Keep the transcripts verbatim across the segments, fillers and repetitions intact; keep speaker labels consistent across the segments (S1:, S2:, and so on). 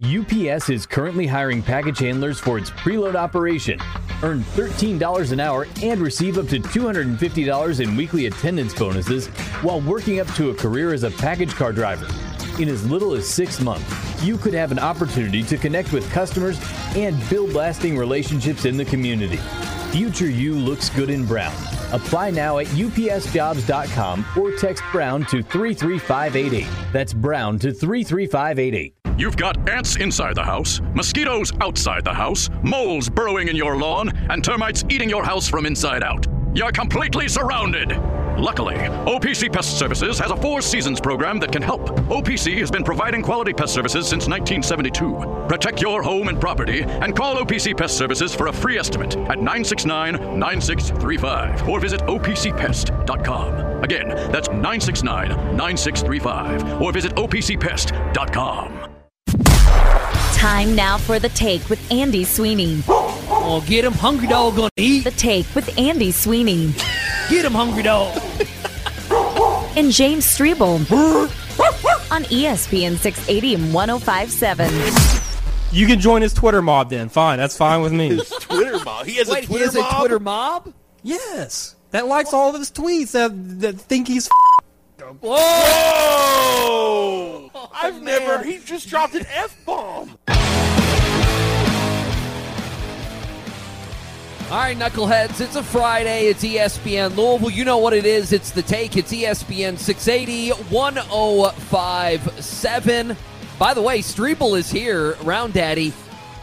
S1: U P S is currently hiring package handlers for its preload operation. Earn thirteen dollars an hour and receive up to two hundred fifty dollars in weekly attendance bonuses while working up to a career as a package car driver. In as little as six months, you could have an opportunity to connect with customers and build lasting relationships in the community. Future you looks good in brown. Apply now at U P S jobs dot com or text Brown to three three five eight eight. That's Brown to three three five eight eight.
S2: You've got ants inside the house, mosquitoes outside the house, moles burrowing in your lawn, and termites eating your house from inside out. You're completely surrounded. Luckily, O P C Pest Services has a Four Seasons program that can help. O P C has been providing quality pest services since nineteen seventy-two. Protect your home and property and call O P C Pest Services for a free estimate at nine six nine, nine six three five or visit O P C pest dot com. Again, that's nine six nine, nine six three five or visit O P C pest dot com.
S3: Time now for The Take with Andy Sweeney.
S4: Oh, get him, hungry dog gonna eat.
S3: The Take with Andy Sweeney.
S4: Get him, hungry dog.
S3: And James Strebel on E S P N six eighty and one oh five point seven.
S5: You can join his Twitter mob then. Fine, that's fine with me.
S6: His Twitter mob? He has
S4: Wait,
S6: a Twitter
S4: he has
S6: mob?
S4: a Twitter mob?
S5: Yes. That likes all of his tweets that, that think he's
S6: Whoa!
S4: Oh,
S6: I've
S4: man.
S6: never... He just dropped an F-bomb.
S4: All right, knuckleheads, it's a Friday. It's E S P N Louisville. You know what it is. It's The Take. It's E S P N six eighty, one oh five point seven. By the way, Strebel is here, Round Daddy.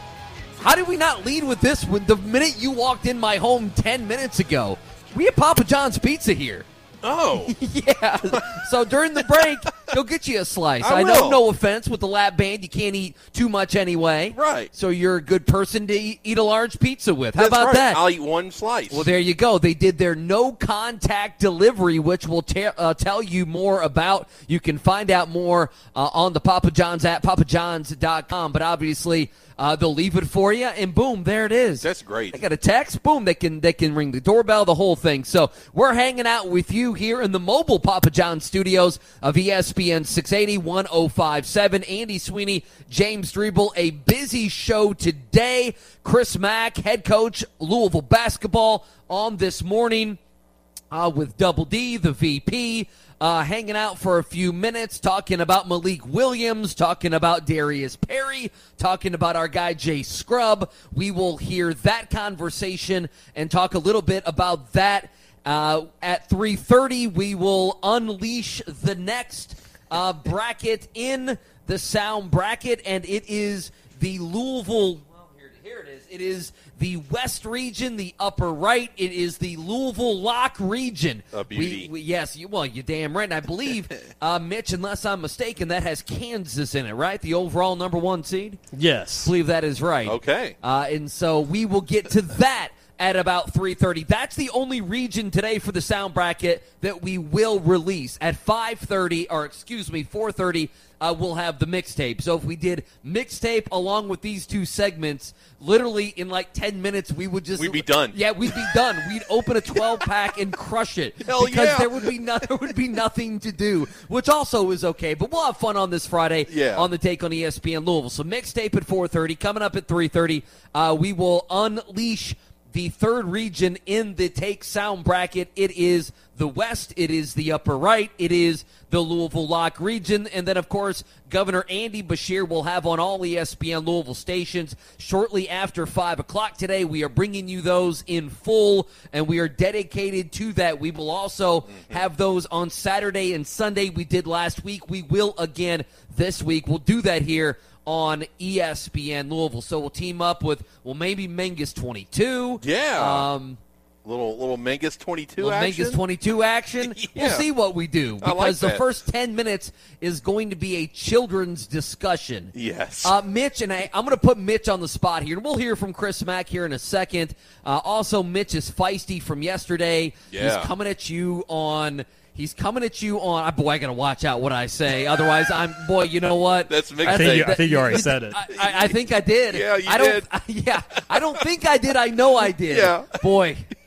S4: How did we not lead with this when the minute you walked in my home ten minutes ago? We had Papa John's Pizza here.
S6: Oh.
S4: Yeah. So during the break, he'll get you a slice.
S6: I
S4: I, know,
S6: will.
S4: no offense with the lap band. You can't eat too much anyway.
S6: Right.
S4: So you're a good person to eat, eat a large pizza with. How
S6: That's
S4: about
S6: right.
S4: that?
S6: I'll eat one slice.
S4: Well, there you go. They did their no-contact delivery, which we'll te- uh, tell you more about. You can find out more uh, on the Papa John's app, papa johns dot com. But obviously, uh, they'll leave it for you, and boom, there it is.
S6: That's great.
S4: They got a text, boom, they can they can ring the doorbell, the whole thing. So we're hanging out with you here in the mobile Papa John's studios of E S P N six eighty, one oh five point seven. Andy Sweeney, James Strebel, a busy show today. Chris Mack, head coach, Louisville basketball, on this morning uh, with Double D, the V P. Uh, hanging out for a few minutes, talking about Malik Williams, talking about Darius Perry, talking about our guy Jay Scrubb. We will hear that conversation and talk a little bit about that. Uh, at three thirty, we will unleash the next uh, bracket in the Sound bracket, and it is the Louisville. Well, here, here it is. It is the West region, the upper right. It is the Louisville Lock region.
S6: A beauty.
S4: We, we, yes, you, well, you're damn right. And I believe, uh, Mitch, unless I'm mistaken, that has Kansas in it, right? The overall number one seed?
S5: Yes.
S4: I believe that is right.
S6: Okay.
S4: Uh, and so we will get to that at about three thirty. That's the only region today for the Sound bracket that we will release. At five thirty, or excuse me, four thirty, uh, we'll have the mixtape. So if we did mixtape along with these two segments, literally in like ten minutes, we would just...
S6: We'd be done.
S4: Yeah, we'd be done. We'd open a twelve-pack and crush it.
S6: Hell
S4: because
S6: yeah.
S4: there would be no, there would be nothing to do, which also is okay. But we'll have fun on this Friday
S6: Yeah.
S4: on the Take on E S P N Louisville. So mixtape at four thirty. Coming up at three thirty, uh, we will unleash the third region in the Take Sound bracket. It is the West. It is the upper right. It is the Louisville Lock region. And then, of course, Governor Andy Beshear will have on all E S P N Louisville stations shortly after five o'clock today. We are bringing you those in full, and we are dedicated to that. We will also mm-hmm. have those on Saturday and Sunday. We did last week. We will again this week. We'll do that here on E S P N Louisville. So we'll team up with, well, maybe Mengus twenty-two.
S6: Yeah.
S4: Um,
S6: little little Mengus twenty-two
S4: little
S6: action.
S4: Mengus twenty-two action.
S6: Yeah.
S4: We'll see what we do.
S6: I
S4: Because
S6: like
S4: the
S6: that.
S4: first ten minutes is going to be a children's discussion.
S6: Yes.
S4: Uh, Mitch, and I, I'm going to put Mitch on the spot here. We'll hear from Chris Mack here in a second. Uh, also, Mitch is feisty from yesterday.
S6: Yeah.
S4: He's coming at you on... He's coming at you on. Oh, boy, I gotta watch out what I say. Otherwise, I'm. Boy, you know what?
S6: That's mixtape.
S5: I think, you, I think you already said it.
S4: I, I, I think I did.
S6: Yeah, you
S4: I don't,
S6: did.
S4: I, yeah, I don't think I did. I know I did.
S6: Yeah.
S4: Boy.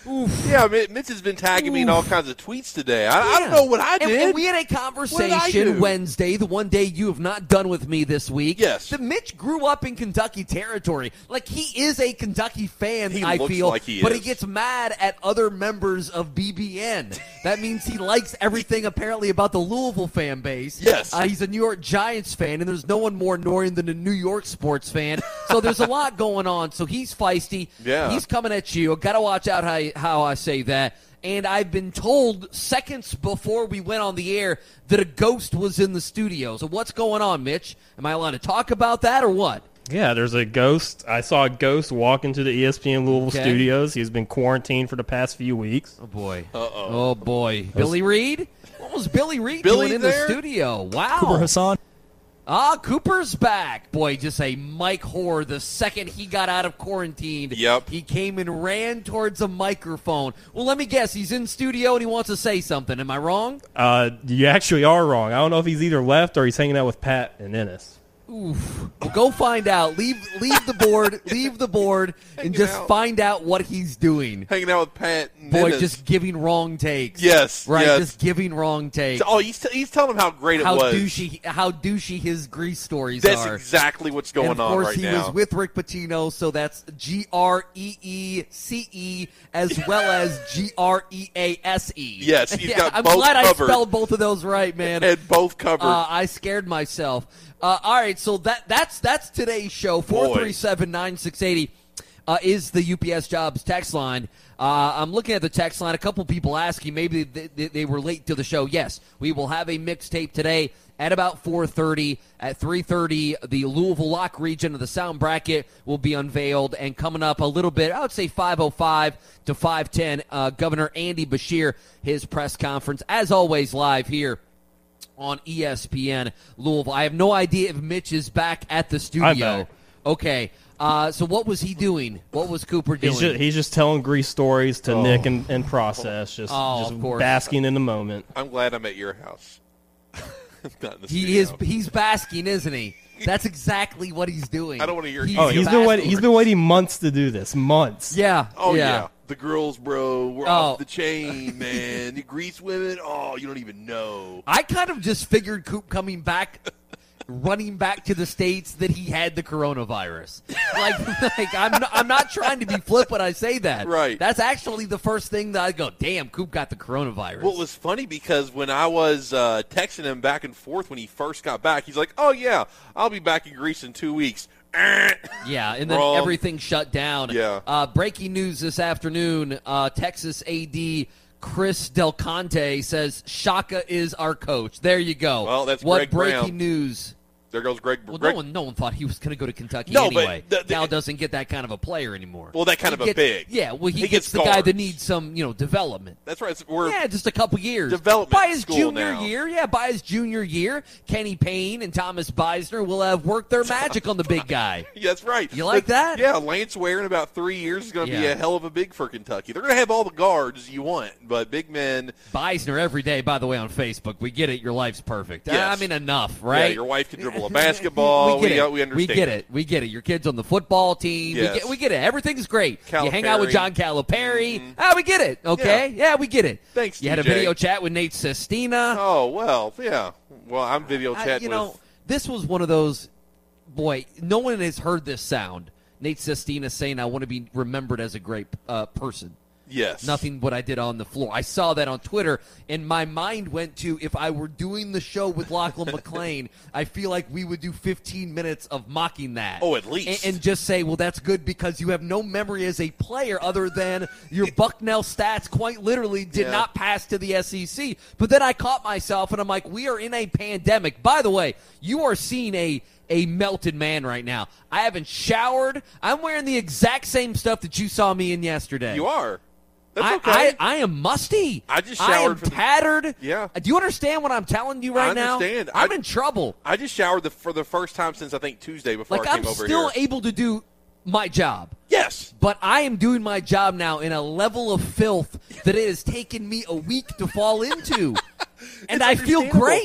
S4: Oof.
S6: Yeah, Mitch has been tagging me in all kinds of tweets today. I, I don't
S4: Yeah.
S6: know what I
S4: And-
S6: did.
S4: And we had a
S6: What did I
S4: conversation
S6: do?
S4: Wednesday, the one day you have not done with me this week.
S6: Yes.
S4: That Mitch grew up in Kentucky territory. Like, he is a Kentucky fan,
S6: He
S4: I
S6: looks
S4: feel.
S6: like he
S4: but
S6: is.
S4: he gets mad at other members of B B N. That means he likes everything, apparently, about the Louisville fan base.
S6: Yes.
S4: Uh, he's a New York Giants fan, and there's no one more annoying than a New York sports fan. So there's a lot going on. So he's feisty.
S6: Yeah.
S4: He's coming at you. Got to watch out how, how I say that. And I've been told seconds before we went on the air that a ghost was in the studio. So what's going on, Mitch? Am I allowed to talk about that or what?
S7: Yeah, there's a ghost. I saw a ghost walk into the E S P N Louisville
S4: Okay.
S7: studios. He's been quarantined for the past few weeks.
S4: Oh, boy.
S6: Uh-oh.
S4: Oh, boy. Billy Reed? What was Billy Reed
S6: Billy
S4: doing in
S6: there?
S4: the studio? Wow.
S5: Cooper Hassan.
S4: Ah, Cooper's back. Boy, just a Mike Hoare. The second he got out of quarantine,
S6: Yep.
S4: he came and ran towards a microphone. Well, let me guess. He's in studio and he wants to say something. Am I wrong?
S7: Uh, you actually are wrong. I don't know if he's either left or he's hanging out with Pat and Ennis.
S4: Oof. Well, go find out. Leave leave the board. Leave the board and
S6: Hanging
S4: just
S6: out.
S4: find out what he's doing.
S6: Hanging out with Pat. And
S4: Boy,
S6: Ennis.
S4: just giving wrong takes.
S6: Yes,
S4: Right,
S6: yes.
S4: just giving wrong takes.
S6: Oh, he's, t- he's telling him how great it
S4: how
S6: was.
S4: douchey how douchey his Grease stories
S6: That's
S4: are.
S6: exactly what's going
S4: and of
S6: on
S4: course,
S6: right
S4: he
S6: now.
S4: was with Rick Pitino, so that's G R E E C E as well as G R E A S E.
S6: Yes, he's got
S4: I'm
S6: both
S4: glad
S6: covered.
S4: I spelled both of those right, man.
S6: and both covered.
S4: Uh, I scared myself. Uh, all right, so that that's that's today's show. four three seven, nine six eight zero uh, is the U P S Jobs text line. Uh, I'm looking at the text line. A couple people asking maybe they, they, they were late to the show. Yes, we will have a mixtape today at about four thirty. At three thirty, the Louisville Lock region of the sound bracket will be unveiled. And coming up a little bit, I would say five oh five to five ten, uh, Governor Andy Beshear, his press conference, as always, live here on E S P N Louisville. I have no idea if Mitch is back at the studio.
S7: back.
S4: Okay. Uh, so what was he doing? What was Cooper doing?
S7: He's just, he's just telling Grease stories to Nick and, and Process, just,
S4: Oh,
S7: just
S4: of course.
S7: basking in the moment.
S6: I'm glad I'm at your house. Not in the
S4: he is
S6: studio.
S4: he's basking, isn't he? That's exactly what he's doing.
S6: I don't wanna hear-
S4: He's
S7: Oh, he's been
S4: basking.
S7: waiting. He's been waiting months to do this. Months.
S4: Yeah.
S6: Oh, yeah.
S4: yeah.
S6: The girls, bro, we're
S4: Oh.
S6: off the chain, man. The Grease women, oh, you don't even know.
S4: I kind of just figured Coop coming back, running back to the States, that he had the coronavirus. Like, like I'm, not, I'm not trying to be flip when I say that.
S6: Right.
S4: That's actually the first thing that I go, damn, Coop got the coronavirus.
S6: Well, it was funny because when I was uh, texting him back and forth when he first got back, he's like, oh, yeah, I'll be back in Greece in two weeks.
S4: Yeah, and then
S6: Wrong.
S4: everything shut down.
S6: Yeah.
S4: Uh, breaking news this afternoon, uh, Texas A D Chris Del Conte says Shaka is our coach. There you go.
S6: Well, that's
S4: what
S6: Greg
S4: breaking
S6: Brown.
S4: news.
S6: There goes Greg.
S4: Well,
S6: Greg
S4: no one, no one thought he was going to go to Kentucky
S6: No, but
S4: anyway.
S6: the- the-
S4: Cal doesn't get that kind of a player anymore.
S6: Well, that kind
S4: He
S6: of a
S4: gets-
S6: big.
S4: Yeah, well, he,
S6: He
S4: gets,
S6: gets
S4: the guy
S6: guards.
S4: that needs some, you know, development.
S6: That's right. So we're
S4: Yeah, just a couple years.
S6: Development
S4: By his
S6: school
S4: junior
S6: now.
S4: year, yeah, by his junior year, Kenny Payne and Thomas Beisner will have worked their magic on the big guy.
S6: Yeah, that's right.
S4: You like
S6: But,
S4: that?
S6: Yeah, Lance Ware in about three years is going to be
S4: Yeah.
S6: a hell of a big for Kentucky. They're going to have all the guards you want, but big men.
S4: Beisner every day, by the way, on Facebook. We get it. Your life's perfect.
S6: Yes.
S4: I mean, enough, right?
S6: Yeah, your wife can dribble a basketball.
S4: we get
S6: we,
S4: it.
S6: uh, we understand.
S4: We get it. We get it. Your kid's on the football team.
S6: Yes.
S4: We, get, we get it. Everything's great. You hang out with
S6: Calipari.
S4: John Calipari. Ah, we get it. Okay. Yeah, we get it.
S6: Thanks,
S4: You had a
S6: D J.
S4: video chat with Nate Sestina.
S6: Oh well, yeah. Well, I'm video
S4: I-
S6: chatting
S4: you know,
S6: with.
S4: this was one of those. Boy, no one has heard this sound. Nate Sestina saying, "I want to be remembered as a great uh, person."
S6: Yes.
S4: Nothing what I did on the floor. I saw that on Twitter, and my mind went to, if I were doing the show with Lachlan McLean, I feel like we would do fifteen minutes of mocking that.
S6: Oh, at least.
S4: And, and just say, well, that's good because you have no memory as a player other than your Bucknell stats quite literally did
S6: Yeah.
S4: not pass to the S E C. But then I caught myself, and I'm like, we are in a pandemic. By the way, you are seeing a a melted man right now. I haven't showered. I'm wearing the exact same stuff that you saw me in yesterday.
S6: You are. That's
S4: I,
S6: okay.
S4: I, I am musty.
S6: I just
S4: I
S6: showered
S4: am
S6: for the-
S4: tattered.
S6: Yeah.
S4: Do you understand what I'm telling you right
S6: I understand.
S4: now? I'm
S6: I-
S4: in trouble.
S6: I just showered the, for the first time since I think Tuesday before
S4: Like,
S6: I came
S4: I'm
S6: over
S4: still
S6: here.
S4: able to do my job.
S6: Yes.
S4: But I am doing my job now in a level of filth that it has taken me a week to fall into. And
S6: It's
S4: I feel
S6: understandable.
S4: great.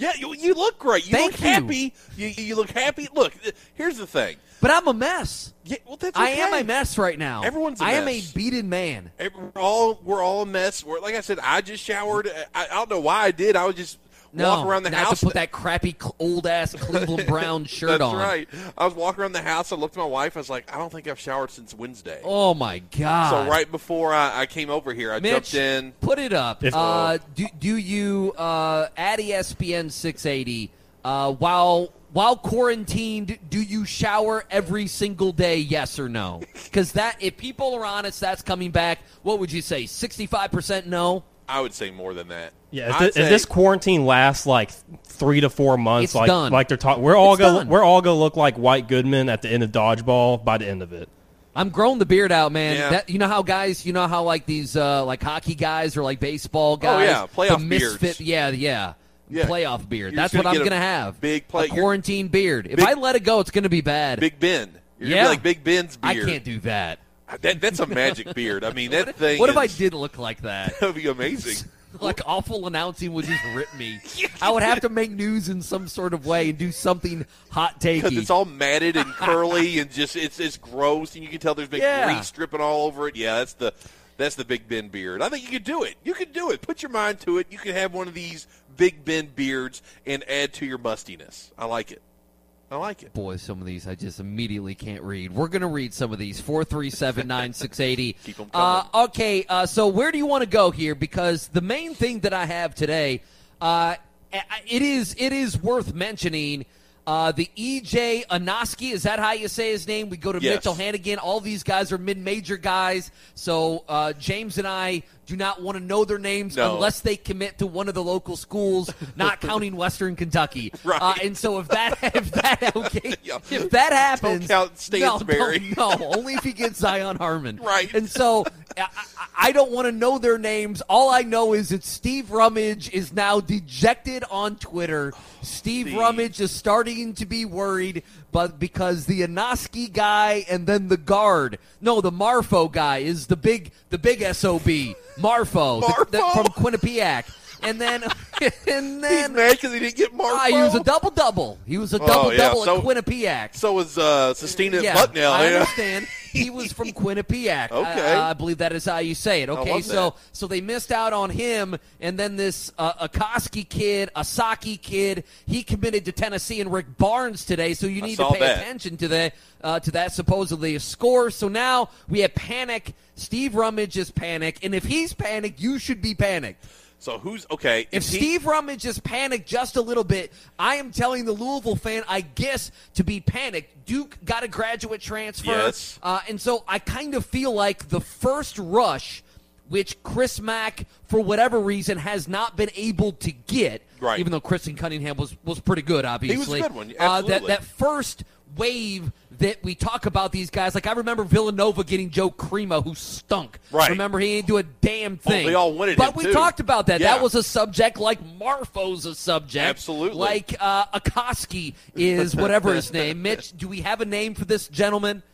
S6: Yeah, you, you look great. You
S4: Thank
S6: look
S4: you.
S6: happy. You, you look happy. Look, here's the thing.
S4: But I'm a mess.
S6: Yeah, well, that's
S4: I
S6: okay.
S4: am a mess right now.
S6: Everyone's a
S4: I am a
S6: mess.
S4: beaten man.
S6: We're all we're all a mess. We're, like I said, I just showered. I, I don't know why I did. I was just
S4: No,
S6: walking around the
S4: not
S6: house.
S4: to put that crappy old ass Cleveland Brown shirt
S6: That's
S4: on.
S6: right. I was walking around the house. I looked at my wife. I was like, I don't think I've showered since Wednesday.
S4: Oh my God!
S6: So right before I, I came over here, I
S4: Mitch,
S6: jumped in.
S4: Put it up.
S7: If-
S4: uh, do, do you uh, at E S P N six eighty uh, while while quarantined? Do you shower every single day? Yes or no? Because that, if people are honest, that's coming back. What would you say? Sixty-five percent no.
S6: I would say more than that.
S7: Yeah, if,
S6: I'd
S7: thi- if
S6: say-
S7: this quarantine lasts like three to four months,
S4: It's
S7: like
S4: done.
S7: like they're talking, we're all
S4: It's
S7: gonna
S4: done.
S7: we're all gonna look like White Goodman at the end of Dodgeball by the end of it.
S4: I'm growing the beard out, man.
S6: Yeah.
S4: That, you know how guys, you know how like these uh, like hockey guys or like baseball guys.
S6: yeah, playoff
S4: the misfit,
S6: beards.
S4: Yeah, yeah.
S6: Yeah.
S4: Playoff beard.
S6: You're
S4: That's
S6: just
S4: what
S6: gonna
S4: I'm
S6: get a
S4: gonna have.
S6: big play-
S4: a quarantine beard. If
S6: Big-
S4: I let it go, it's gonna be bad.
S6: Big Ben. You're
S4: yeah,
S6: gonna be like Big Ben's
S4: I
S6: beard.
S4: can't do that.
S6: That, that's a magic beard. I mean, that thing.
S4: What if I
S6: is-
S4: did look like that?
S6: That would be amazing.
S4: Like awful announcing would just rip me. I would have to make news in some sort of way and do something hot
S6: Because
S4: takey.
S6: it's all matted and curly and just it's it's gross and you can tell there's big
S4: Yeah.
S6: grease dripping all over it. Yeah, that's the that's the Big Ben beard. I think you could do it. You could do it. Put your mind to it. You could have one of these Big Ben beards and add to your mustiness. I like it. I like it.
S4: Boy, some of these I just immediately can't read. We're going to read some of these. four three seven, nine six eight zero.
S6: Keep 'em
S4: Uh,
S6: coming.
S4: okay, uh, so where do you want to go here? Because the main thing that I have today, uh, it is it is worth mentioning. Uh, the E J Anoski, is that how you say his name? We go to
S6: Yes.
S4: Mitchell Hannigan. All these guys are mid-major guys. So uh, James and I do not want to know their names
S6: No.
S4: unless they commit to one of the local schools, not counting Western Kentucky.
S6: Right.
S4: Uh, and so if that if that okay,
S6: Yeah.
S4: if that happens,
S6: count
S4: no,
S6: Stansbury.
S4: no, no, only if he gets Zion Harmon.
S6: Right.
S4: And so I, I- I don't want to know their names. All I know is that Steve Rummage is now dejected on Twitter. Steve,
S6: Steve.
S4: Rummage is starting to be worried, but because the Anoski guy and then the guard, no, the Marfo guy is the big, the big S O B, Marfo, the- the-
S6: Marfo?
S4: from Quinnipiac, and then and
S6: He's
S4: then
S6: mad because he didn't get Marco.
S4: ah, he was a double double. He was a
S6: Oh,
S4: double
S6: yeah,
S4: double
S6: so-
S4: at Quinnipiac.
S6: So was uh, Sistina
S4: Yeah,
S6: Bucknell.
S4: I
S6: yeah.
S4: understand. He was from Quinnipiac.
S6: Okay.
S4: I, I believe that is how you say it. Okay,
S6: love
S4: so
S6: that.
S4: so they missed out on him, and then this uh, Akoski kid, Asaki kid, he committed to Tennessee and Rick Barnes today. So you
S6: I
S4: need to
S6: saw
S4: pay
S6: that.
S4: attention to the uh, to that supposedly a score. So now we have panic. Steve Rummage is panic, and if he's panicked, you should be panicked.
S6: So who's okay?
S4: If
S6: he-
S4: Steve Rummage is panicked just a little bit, I am telling the Louisville fan, I guess, to be panicked. Duke got a graduate transfer.
S6: Yes.
S4: Uh, and so I kind of feel like the first rush, which Chris Mack, for whatever reason, has not been able to get,
S6: Right.
S4: even though Kristen Cunningham was, was pretty good, obviously.
S6: a good one,
S4: Uh, that,
S6: absolutely.
S4: that first wave that we talk about these guys, like I remember Villanova getting Joe Crema, who stunk.
S6: Right.
S4: Remember, he didn't do a damn thing.
S6: they all wanted
S4: But
S6: him,
S4: we
S6: too.
S4: talked about that.
S6: Yeah.
S4: That was a subject like Marfo's a subject.
S6: Absolutely.
S4: Like uh, Akoski is whatever his name. Mitch, do we have a name for this gentleman?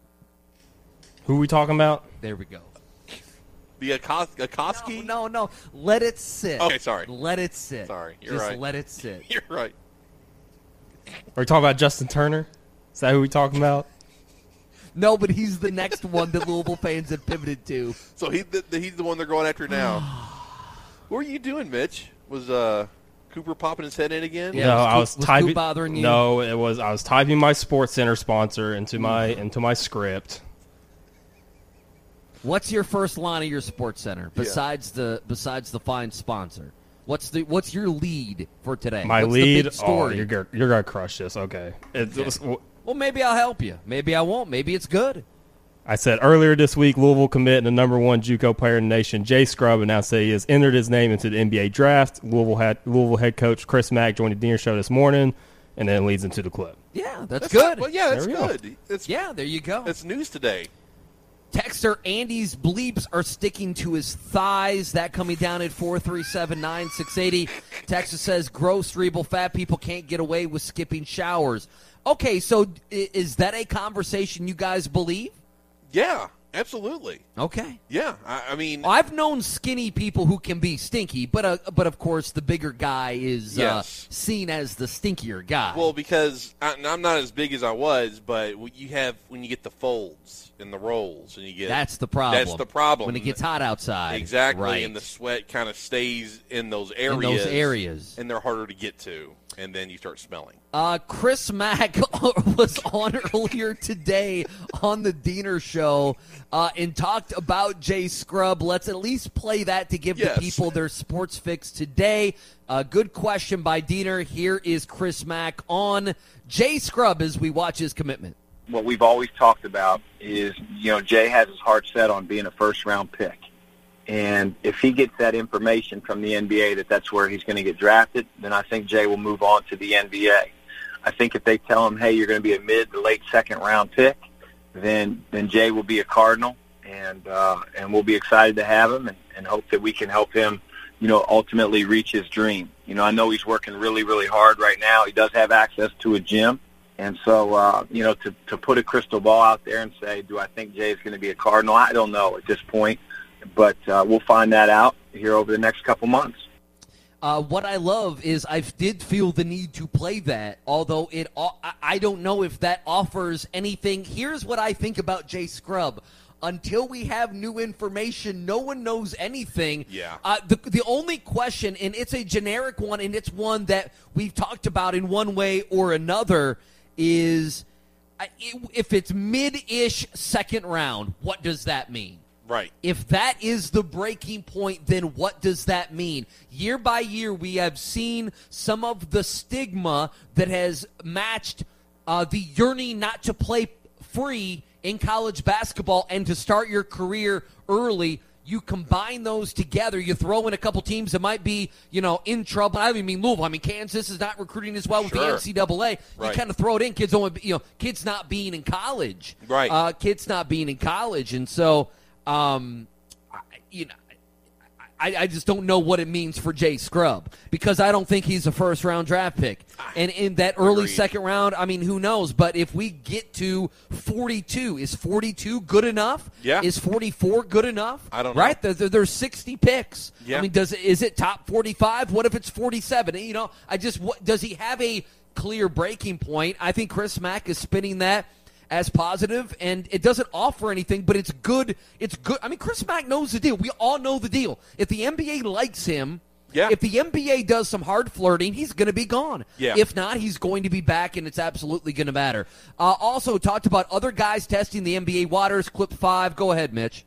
S7: Who are we talking about?
S4: There we go.
S6: the Akos- Akoski.
S4: No, no, no. Let it sit.
S6: Okay, sorry.
S4: Let it sit.
S6: Sorry, you're
S4: Just
S6: right.
S4: let it sit.
S6: You're right.
S7: Are we talking about Justin Turner? Is that who we talking about?
S4: No, but he's the next one that Louisville fans have pivoted to.
S6: So he the, the, he's the one they're going after now. what are you doing, Mitch? Was uh, Cooper popping his head in again?
S4: Yeah,
S7: no,
S4: was
S7: I
S4: Coop-
S7: was
S4: was Coop
S7: typing.
S4: bothering you?
S7: No, it was I was typing my Sports Center sponsor into my into my script.
S4: What's your first line of your Sports Center besides the besides the fine sponsor? What's the what's your lead for today?
S7: My
S4: What's the
S7: lead.
S4: big
S7: Oh,
S4: story?
S7: you're gonna, you're gonna crush this. Okay. It,
S4: Okay.
S7: it was,
S4: Well, maybe I'll help you. Maybe I won't. Maybe it's good.
S7: I said earlier this week, Louisville commit the number one JUCO player in the nation, Jay Scrubb, announced that he has entered his name into the N B A draft. Louisville had Louisville head coach Chris Mack joined the Diener Show this morning, and then leads into the clip.
S4: Yeah, that's,
S6: That's
S4: good.
S6: not- well, yeah, that's
S7: There we go.
S6: good. It's
S4: Yeah, there you go.
S6: It's news today.
S4: Texter Andy's bleeps are sticking to his thighs. That coming down at four three seven, nine six eight zero. Texas says, gross, cerebral, fat people can't get away with skipping showers. Okay, so i- is that a conversation you guys believe?
S6: Yeah, absolutely.
S4: Okay.
S6: Yeah, I, I mean,
S4: I've known skinny people who can be stinky, but uh, but of course the bigger guy is
S6: Yes.
S4: uh, seen as the stinkier guy.
S6: well, because I, and I'm not as big as I was, but you have when you get the folds and the rolls, and you get
S4: that's the problem.
S6: That's the problem
S4: when it gets hot outside.
S6: exactly,
S4: right.
S6: and the sweat kind of stays in those areas,
S4: In those areas.
S6: and they're harder to get to, and then you start smelling.
S4: Uh, Chris Mack was on earlier today on the Diener Show uh, and talked about Jay Scrubb. Let's at least play that to give
S6: Yes.
S4: the people their sports fix today. Uh, good question by Diener. Here is Chris Mack on Jay Scrubb as we watch his commitment.
S8: What we've always talked about is, you know, Jay has his heart set on being a first-round pick. And if he gets that information from the N B A that that's where he's going to get drafted, then I think Jay will move on to the N B A. I think if they tell him, hey, you're going to be a mid to late second-round pick, then then Jay will be a Cardinal, and uh, and we'll be excited to have him and, and hope that we can help him, you know, ultimately reach his dream. You know, I know he's working really, really hard right now. He does have access to a gym. And so, uh, you know, to, to put a crystal ball out there and say, do I think Jay is going to be a Cardinal? I don't know at this point. But uh, we'll find that out here over the next couple months.
S4: Uh, what I love is I did feel the need to play that, although it I don't know if that offers anything. Here's what I think about Jay Scrubb. Until we have new information, no one knows anything.
S6: Yeah.
S4: Uh, the, the only question, and it's a generic one, and it's one that we've talked about in one way or another, is uh, if it's mid-ish second round, what does that mean?
S6: Right.
S4: If that is the breaking point, then what does that mean? Year by year, we have seen some of the stigma that has matched uh, the yearning not to play free in college basketball and to start your career early. You combine those together. You throw in a couple teams that might be, you know, in trouble. I mean, Louisville. I mean, Kansas is not recruiting as well with
S6: Sure.
S4: the N C double A. You
S6: Right.
S4: kind of throw it in. Kids don't, you know, kids not being in college.
S6: Right.
S4: Uh, kids not being in college, and so. Um, I, you know, I, I just don't know what it means for Jay Scrubb because I don't think he's a first round draft pick. And in that early
S6: Agreed.
S4: second round, I mean, who knows? But if we get to forty-two, is forty-two good enough?
S6: Yeah.
S4: Is forty-four good enough?
S6: I don't know.
S4: Right? There, there, there's sixty picks.
S6: Yeah.
S4: I mean, does is it top forty-five? What if it's forty-seven? You know, I just what, does he have a clear breaking point? I think Chris Mack is spinning that as positive, and it doesn't offer anything, but it's good. It's good. I mean, Chris Mack knows the deal. We all know the deal. If the N B A likes him,
S6: Yeah.
S4: if the N B A does some hard flirting, he's going to be gone.
S6: Yeah.
S4: If not, he's going to be back, and it's absolutely going to matter. Uh, also, talked about other guys testing the N B A waters. Clip five. Go ahead, Mitch.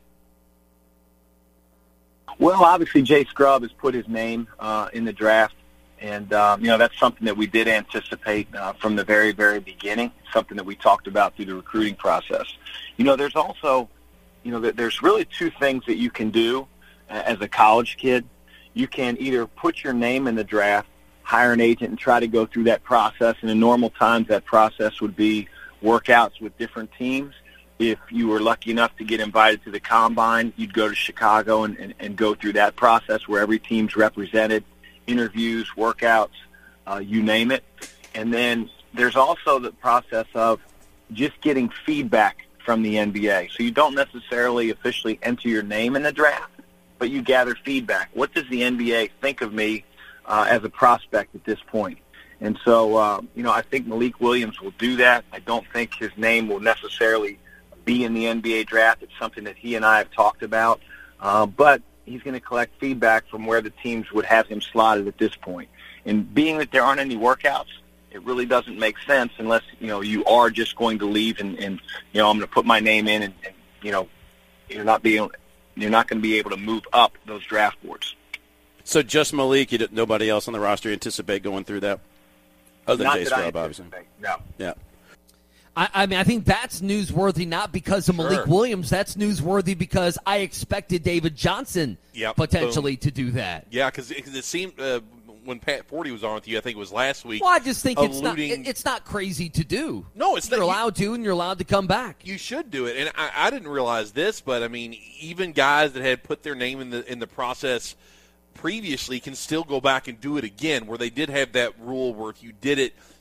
S8: Well, obviously, Jay Scrubb has put his name uh, in the draft. And, um, you know, that's something that we did anticipate uh, from the very, very beginning, something that we talked about through the recruiting process. You know, there's also, you know, there's really two things that you can do as a college kid. You can either put your name in the draft, hire an agent, and try to go through that process. And in normal times, that process would be workouts with different teams. If you were lucky enough to get invited to the Combine, you'd go to Chicago and, and, and go through that process where every team's represented. Interviews, workouts, uh, you name it. And then there's also the process of just getting feedback from the N B A. So you don't necessarily officially enter your name in the draft, but you gather feedback. What does the N B A think of me uh, as a prospect at this point? And so, uh, you know, I think Malik Williams will do that. I don't think his name will necessarily be in the N B A draft. It's something that he and I have talked about. Uh, but he's going to collect feedback from where the teams would have him slotted at this point. And being that there aren't any workouts, it really doesn't make sense unless, you know, you are just going to leave and, and you know, I'm going to put my name in and, and you know, you're not being, you're not going to be able to move up those draft boards.
S9: So just Malik, you didn't, nobody else on the roster anticipate going through that? Other
S8: Not
S9: than Jay
S8: that I
S9: Scrubb, obviously.
S8: anticipate, no.
S9: Yeah.
S4: I, I mean, I think that's newsworthy not because of Malik
S6: Sure.
S4: Williams. That's newsworthy because I expected David Johnson
S6: Yep.
S4: potentially to do that.
S6: Yeah, because it, it seemed uh, when Pat Forty was on with you, I think it was last week.
S4: Well, I just think it's not
S6: alluding-
S4: it, it's not crazy to do.
S6: No, it's
S4: you're
S6: not- you-
S4: allowed to, and you're allowed to come back.
S6: You should do it, and I, I didn't realize this, but I mean, even guys that had put their name in the in the process previously can still go back and do it again. Where they did have that rule where if you did it,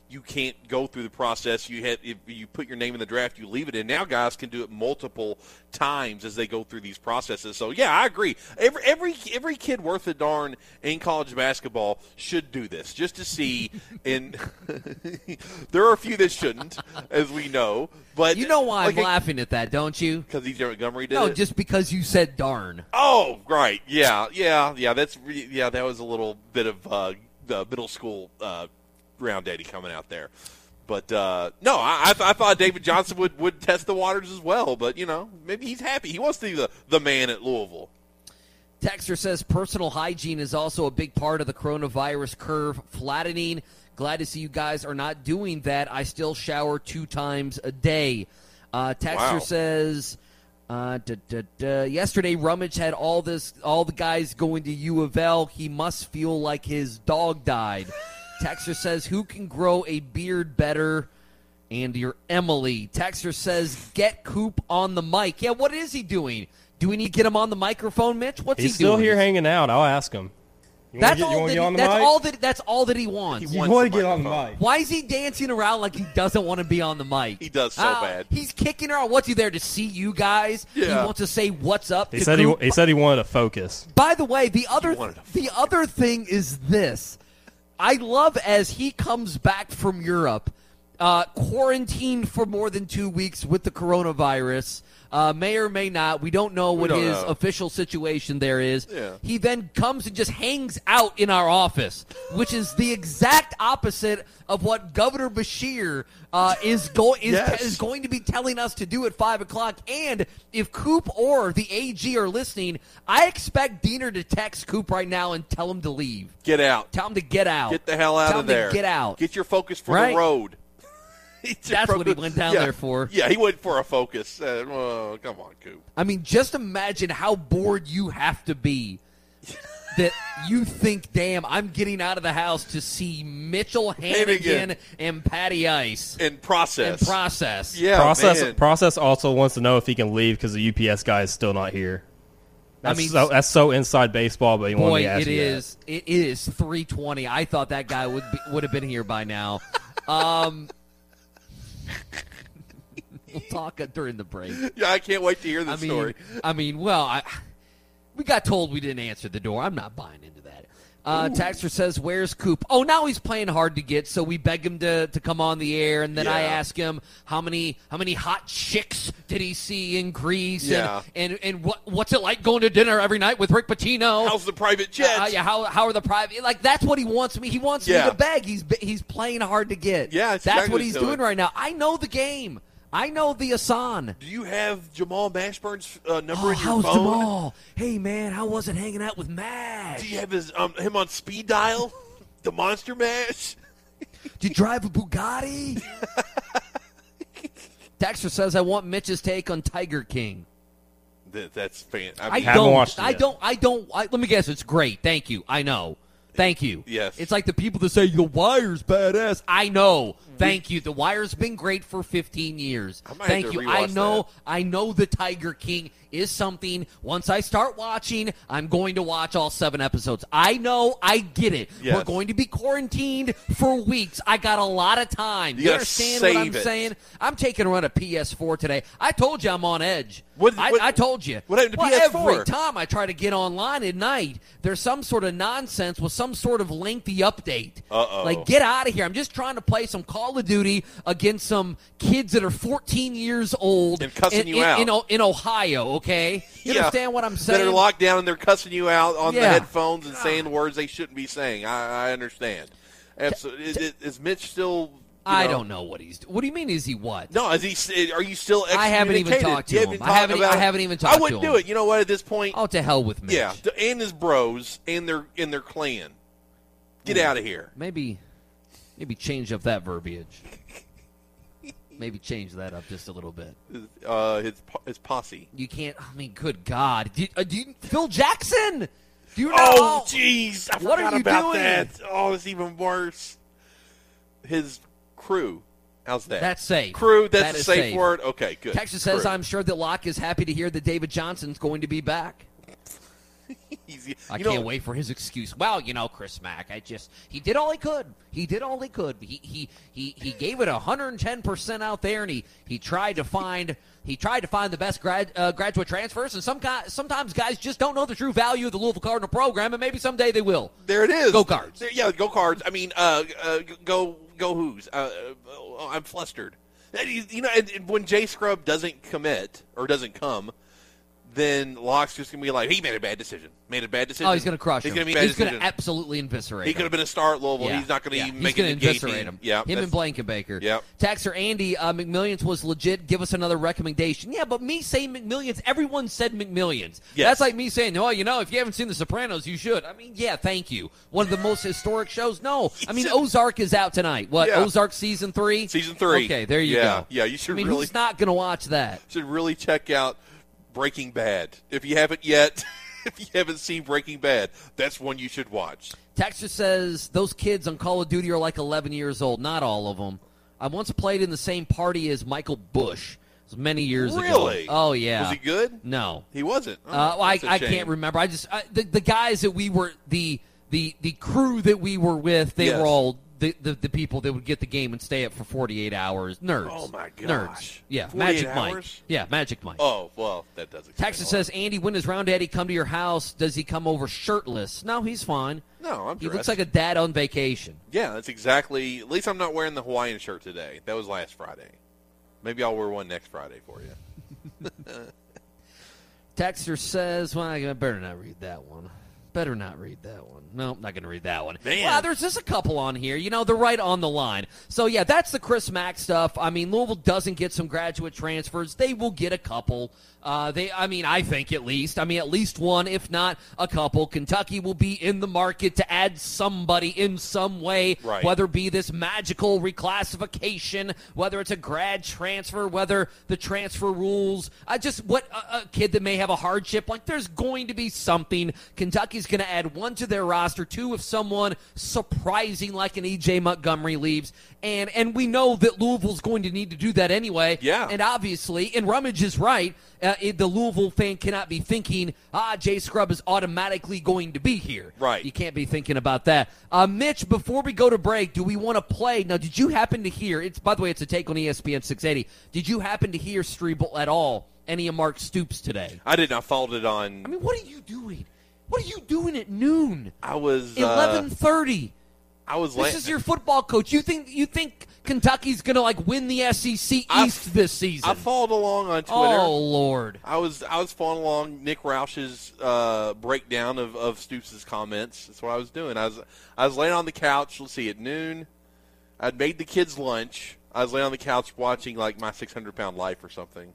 S6: you can't go through the process. You had if you put your name in the draft, you leave it in. Now guys can do it multiple times as they go through these processes. So yeah, I agree. Every every every kid worth a darn in college basketball should do this just to see. And there are a few that shouldn't, as we know. But
S4: you know why
S6: like
S4: I'm
S6: a,
S4: laughing at that, don't you?
S6: Because he's Montgomery did
S4: no,
S6: it?
S4: just because you said darn.
S6: Oh, right. Yeah, yeah, yeah. That's re- yeah. That was a little bit of uh, the middle school uh, round daddy coming out there. But uh, no, I, I, th- I thought David Johnson would, would test the waters as well. But you know, maybe he's happy. He wants to be the the man at Louisville.
S4: Texter says personal hygiene is also a big part of the coronavirus curve flattening. Glad to see you guys are not doing that. I still shower two times a day. Uh, Texter
S6: Wow.
S4: says, uh, da, da, da. yesterday Rummage had all this, all the guys going to U of L. He must feel like his dog died. Texter says, who can grow a beard better? And you're Emily. Texter says, get Coop on the mic. Yeah, what is he doing? Do we need to get him on the microphone, Mitch? What's
S7: He's
S4: he
S7: still
S4: doing?
S7: here hanging out. I'll ask him. You
S4: That's,
S7: wanna get,
S4: all,
S7: you
S4: that
S7: wanna
S4: he,
S7: get on the
S4: that's
S7: mic?
S4: all that that's all that he wants.
S6: He
S7: You
S6: wants
S7: want
S6: the
S7: to get on the
S6: microphone.
S7: mic.
S4: Why is he dancing around like he doesn't want to be on the mic?
S6: He does so
S4: Uh,
S6: bad.
S4: He's kicking her out. What's he there to see you guys? He
S6: Yeah.
S4: wants to say what's up.
S7: He
S4: to
S7: said he,
S4: Coop.
S7: he said he wanted to focus.
S4: By the way, the other
S6: wanted to
S4: the other thing is this. I love as he comes back from Europe, uh, quarantined for more than two weeks with the coronavirus. Uh, may or may not. We don't know
S6: We
S4: what
S6: don't
S4: his
S6: know.
S4: official situation there is.
S6: Yeah.
S4: He then comes and just hangs out in our office, which is the exact opposite of what Governor Bashir uh, is, go- is,
S6: Yes.
S4: is going to be telling us to do at five o'clock. And if Coop or the A G are listening, I expect Diener to text Coop right now and tell him to leave.
S6: Get out.
S4: Tell him to get out.
S6: Get the hell out
S4: Tell
S6: of
S4: him to
S6: there.
S4: get out.
S6: Get your focus for
S4: Right.
S6: the road. He took
S4: That's what he
S6: focus-
S4: went down
S6: yeah.
S4: there for.
S6: Yeah, he went for a focus. Uh, well, come on, Coop.
S4: I mean, just imagine how bored you have to be that you think, damn, I'm getting out of the house to see Mitchell Hannigan
S6: Hannigan.
S4: and Patty Ice
S6: And process.
S4: and process.
S6: Yeah,
S7: Process
S6: man.
S7: Process also wants to know if he can leave because the U P S guy is still not here. That's
S4: mean,
S7: so, that's so inside baseball, but he wanted
S4: Boy,
S7: me to ask
S4: it
S7: you that.
S4: is. It is three twenty. I thought that guy would be, would have been here by now. Um, we'll talk during the break.
S6: Yeah, I can't wait to hear
S4: I
S6: this
S4: mean,
S6: story.
S4: I mean, well, I, we got told we didn't answer the door. I'm not buying into that. Uh, Taxter says, "Where's Coop?" Oh, now he's playing hard to get, so we beg him to, to come on the air, and then I
S6: Yeah.
S4: ask him how many how many hot chicks did he see in Greece,
S6: Yeah.
S4: and and, and what what's it like going to dinner every night with Rick Pitino?
S6: How's the private jet?
S4: Uh, yeah, how how are the private? Like that's what he wants me. He wants
S6: Yeah.
S4: me to beg. He's he's playing hard to get.
S6: Yeah,
S4: that's
S6: that's exactly
S4: what
S6: what
S4: he's
S6: he's
S4: doing
S6: doing.
S4: right now. I know the game. I know the Asan.
S6: Do you have Jamal Mashburn's uh, number
S4: Oh,
S6: in your
S4: how's
S6: phone?
S4: Jamal? Hey man, how was it hanging out with Mash?
S6: Do you have his um, him on speed dial? The Monster Mash?
S4: Did you drive a Bugatti? Dexter says, I want Mitch's take on Tiger King.
S6: That, that's fan. I
S4: I,
S6: mean,
S7: Haven't
S4: don't.
S7: watched it
S4: I
S7: yet.
S4: don't. I don't. I, let me guess. It's great. Thank you. I know. Thank you.
S6: Yes.
S4: It's like the people that say The Wire's badass. I know. Thank you. The Wire's been great for fifteen years.
S6: I might have
S4: Thank
S6: to
S4: you. I
S6: rewatch
S4: know.
S6: that.
S4: I know the Tiger King is something. Once I start watching, I'm going to watch all seven episodes. I know. I get it.
S6: Yes.
S4: We're going to be quarantined for weeks. I got a lot of time.
S6: You
S4: You,
S6: gotta
S4: understand what I'm
S6: save it.
S4: saying? I'm taking a run at P S four today. I told you I'm on edge.
S6: What-
S4: I,
S6: what-
S4: I told you.
S6: what happened to
S4: well,
S6: P S four?
S4: Every time I try to get online at night, there's some sort of nonsense with some sort of lengthy update.
S6: Uh-oh.
S4: Like, get out of here. I'm just trying to play some Call of Duty against some kids that are fourteen years old
S6: And cussing
S4: in,
S6: you
S4: in,
S6: out.
S4: In, O- in Ohio, okay? You
S6: Yeah.
S4: understand what I'm saying?
S6: that are locked down and they're cussing you out on the
S4: Yeah.
S6: headphones and saying words they shouldn't be saying. I, I understand. Absolutely. Is, is- is Mitch still? you
S4: I
S6: know-
S4: don't know what he's doing. What do you mean, is he what?
S6: No, is he? Are you still?
S4: I haven't even
S6: excommunicated?
S4: talked to
S6: You
S4: him.
S6: haven't
S4: I
S6: talked
S4: haven't-
S6: about
S4: I
S6: it?
S4: haven't even talked
S6: I
S4: to
S6: wouldn't
S4: him.
S6: do it. You know what? At this point,
S4: Oh, to hell with Mitch.
S6: yeah, and his bros and their and their clan. Get
S4: Hmm.
S6: out of here.
S4: Maybe, maybe change up that verbiage. Maybe change that up just a little bit.
S6: Uh, his po- his posse.
S4: You can't. I mean, good God, do, uh, do you, Phil Jackson? Do you know?
S6: Oh, jeez, I
S4: What are
S6: forgot
S4: you
S6: about
S4: doing?
S6: that. Oh, it's even worse. His crew. How's that?
S4: That's safe.
S6: Crew. That's
S4: That
S6: a
S4: is
S6: safe,
S4: safe.
S6: word. Okay, good.
S4: Texas says,
S6: Crew.
S4: "I'm sure that Locke is happy to hear that David Johnson's going to be back."
S6: He's, you
S4: I
S6: know,
S4: can't wait for his excuse. Well, you know, Chris Mack, I just he did all he could. He did all he could. He he he, he gave it one hundred ten percent out there, and he, he tried to find he tried to find the best grad, uh, graduate transfers. And some guys, sometimes guys just don't know the true value of the Louisville Cardinal program, and maybe someday they will.
S6: There it is.
S4: Go Cards.
S6: There, yeah, go Cards. I mean, uh, uh, go go Who's. Uh, uh, I'm flustered. You know, and, and when Jay Scrubb doesn't commit or doesn't come, then Locke's just going to be like, he made a bad decision. Made a bad decision.
S4: Oh, he's going to crush
S6: he's
S4: him.
S6: Gonna be a bad
S4: he's going to
S6: decision.
S4: absolutely eviscerate
S6: He
S4: him.
S6: could have been a star at Louisville.
S4: Yeah.
S6: He's not going to
S4: yeah.
S6: even make
S4: He's
S6: it
S4: going
S6: in
S4: to
S6: the
S4: eviscerate
S6: team.
S4: him.
S6: Yeah,
S4: him and Blankenbaker.
S6: Yep.
S4: Taxer Andy, uh, McMillions was legit. Give us another recommendation. Yeah, but me saying McMillions, everyone said McMillions.
S6: Yes.
S4: That's like me saying, oh, you know, if you haven't seen The Sopranos, you should. I mean, yeah, thank you. One of the most historic shows? No. I mean, Ozark is out tonight. What,
S6: Yeah.
S4: Ozark season three?
S6: Season three.
S4: Okay, there you
S6: yeah.
S4: go.
S6: Yeah, you should
S4: I mean,
S6: really
S4: who's not going to watch that?
S6: should really check out Breaking Bad. If you haven't yet, if you haven't seen Breaking Bad, that's one you should watch.
S4: Texter says those kids on Call of Duty are like eleven years old. Not all of them. I once played in the same party as Michael Bush. It was many years ago.
S6: Really?
S4: Oh, yeah.
S6: Was he good?
S4: No.
S6: He wasn't. Oh,
S4: Uh, well, I,
S6: that's a
S4: I
S6: shame.
S4: can't remember. I just I, the the guys that we were the the the crew that we were with. They
S6: Yes.
S4: were all the, the the people that would get the game and stay up for forty-eight hours. Nerds.
S6: Oh, my
S4: Nerds.
S6: gosh.
S4: Yeah.
S6: forty-eight
S4: Magic Mike.
S6: hours?
S4: Yeah. Magic Mike.
S6: Oh, well, that does explain
S4: Texas
S6: a lot.
S4: says, Andy, when does Round Daddy come to your house? Does he come over shirtless? No, he's fine.
S6: No, I'm
S4: He
S6: dressed.
S4: looks like a dad on vacation.
S6: Yeah, that's exactly. At least I'm not wearing the Hawaiian shirt today. That was last Friday. Maybe I'll wear one next Friday for you.
S4: Texter says, well, I better not read that one. Better not read that one. No, not going to read that one.
S6: Man.
S4: Well, there's just a couple on here. You know, they're right on the line. So, yeah, that's the Chris Mack stuff. I mean, Louisville doesn't get some graduate transfers. They will get a couple. Uh, they, I mean, I think at least. I mean, at least one, if not a couple. Kentucky will be in the market to add somebody in some way,
S6: Right.
S4: whether it be this magical reclassification, whether it's a grad transfer, whether the transfer rules. I just, what a, a kid that may have a hardship, like there's going to be something. Kentucky's going to add one to their roster, two if someone surprising like an E J Montgomery leaves. And and we know that Louisville's going to need to do that anyway.
S6: Yeah.
S4: And obviously, and Rummage is right, uh, it, the Louisville fan cannot be thinking, ah, Jay Scrubb is automatically going to be here.
S6: Right.
S4: You can't be thinking about that. Uh, Mitch, before we go to break, do we want to play? Now, did you happen to hear, It's by the way, it's a take on E S P N six eighty. Did you happen to hear, Strebel, at all, any of Mark Stoops today?
S6: I did not followed it on.
S4: I mean, what are you doing? What are you doing at noon?
S6: I was uh,
S4: eleven thirty.
S6: I was.
S4: This
S6: la-
S4: is your football coach. You think you think Kentucky's going to like win the S E C
S6: I-
S4: East this season?
S6: I followed along on Twitter.
S4: Oh Lord!
S6: I was I was following along Nick Roush's uh, breakdown of, of Stoops' comments. That's what I was doing. I was I was laying on the couch. Let's see, at noon, I'd made the kids lunch. I was laying on the couch watching like My six hundred pound Life or something.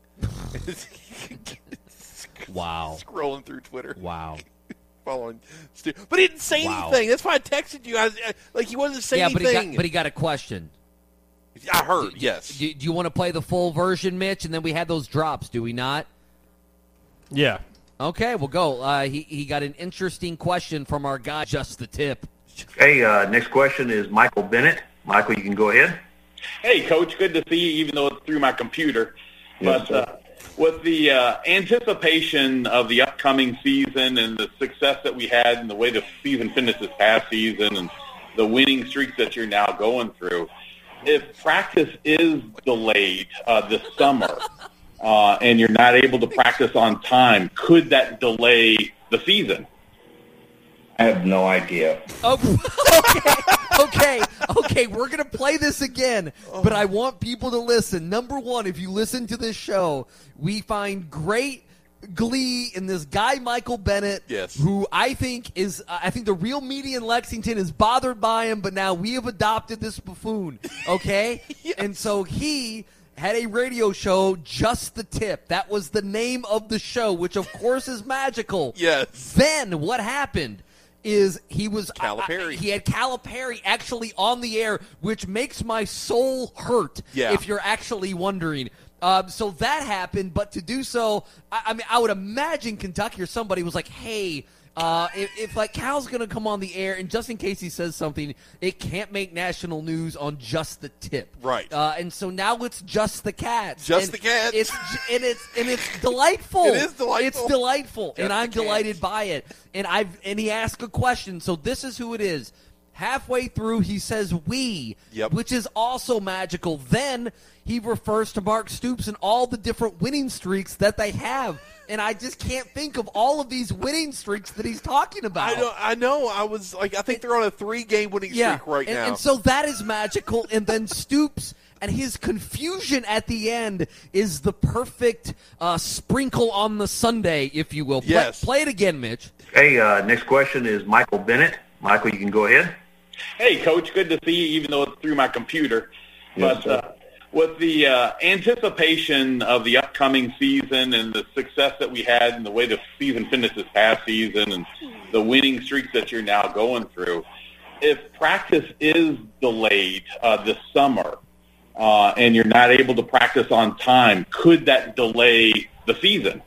S4: Wow!
S6: Scrolling through Twitter.
S4: Wow!
S6: Following Stu, but he didn't say
S4: Wow.
S6: anything. That's why I texted you. I, I, like he wasn't saying
S4: Yeah, but he
S6: anything.
S4: got but he got a question.
S6: I heard. Yes.
S4: Do, do you want to play the full version, Mitch? And then we had those drops, do we not?
S7: Yeah.
S4: Okay, we'll go. Uh, he he got an interesting question from our guy, Just the Tip.
S10: Hey, uh, next question is Michael Bennett. Michael, you can go ahead.
S11: Hey, Coach, good to see you, even though it's through my computer.
S10: Yes,
S11: but uh, with the uh, anticipation of the upcoming season and the success that we had and the way the season finished this past season and the winning streaks that you're now going through, if practice is delayed uh, this summer uh, and you're not able to practice on time, could that delay the season?
S10: I have no idea.
S4: Oh, okay, okay, okay. We're gonna play this again, but I want people to listen. Number one, if you listen to this show, we find great glee in this guy Michael Bennett,
S6: Yes.
S4: who I think is, uh, I think the real media in Lexington is bothered by him, but now we have adopted this buffoon. Okay,
S6: Yes.
S4: and so he had a radio show, Just the Tip. That was the name of the show, which of course is magical.
S6: Yes.
S4: Then what happened is he was
S6: Calipari.
S4: I- I- he had Calipari actually on the air, which makes my soul hurt.
S6: Yeah.
S4: If you're actually wondering. Um, so that happened, but to do so, I, I mean, I would imagine Kentucky or somebody was like, "Hey, Uh, if, if like Cal's going to come on the air, and just in case he says something, it can't make national news on just the tip.
S6: Right.
S4: Uh, and so now it's just the Cats.
S6: Just
S4: and
S6: the Cats.
S4: It's and it's and it's delightful.
S6: It is delightful.
S4: It's delightful,
S6: Just
S4: and I'm
S6: the Cats.
S4: delighted by it. And I've and he asked a question. So this is who it is. Halfway through, he says "we,"
S6: Yep.
S4: which is also magical. Then he refers to Mark Stoops and all the different winning streaks that they have. And I just can't think of all of these winning streaks that he's talking about.
S6: I know. I know. I was like, I think they're on a three-game winning
S4: yeah.
S6: streak right
S4: and,
S6: now.
S4: And so that is magical. And then Stoops and his confusion at the end is the perfect uh, sprinkle on the sundae, if you will. Play,
S6: Yes.
S4: play it again, Mitch.
S10: Hey, uh, next question is Michael Bennett. Michael, you can go ahead.
S11: Hey, Coach, good to see you, even though it's through my computer.
S10: Yes,
S11: but
S10: sir.
S11: uh, with the uh, anticipation of the upcoming season and the success that we had and the way the season finished this past season and the winning streaks that you're now going through, if practice is delayed uh, this summer uh, and you're not able to practice on time, could that delay the season?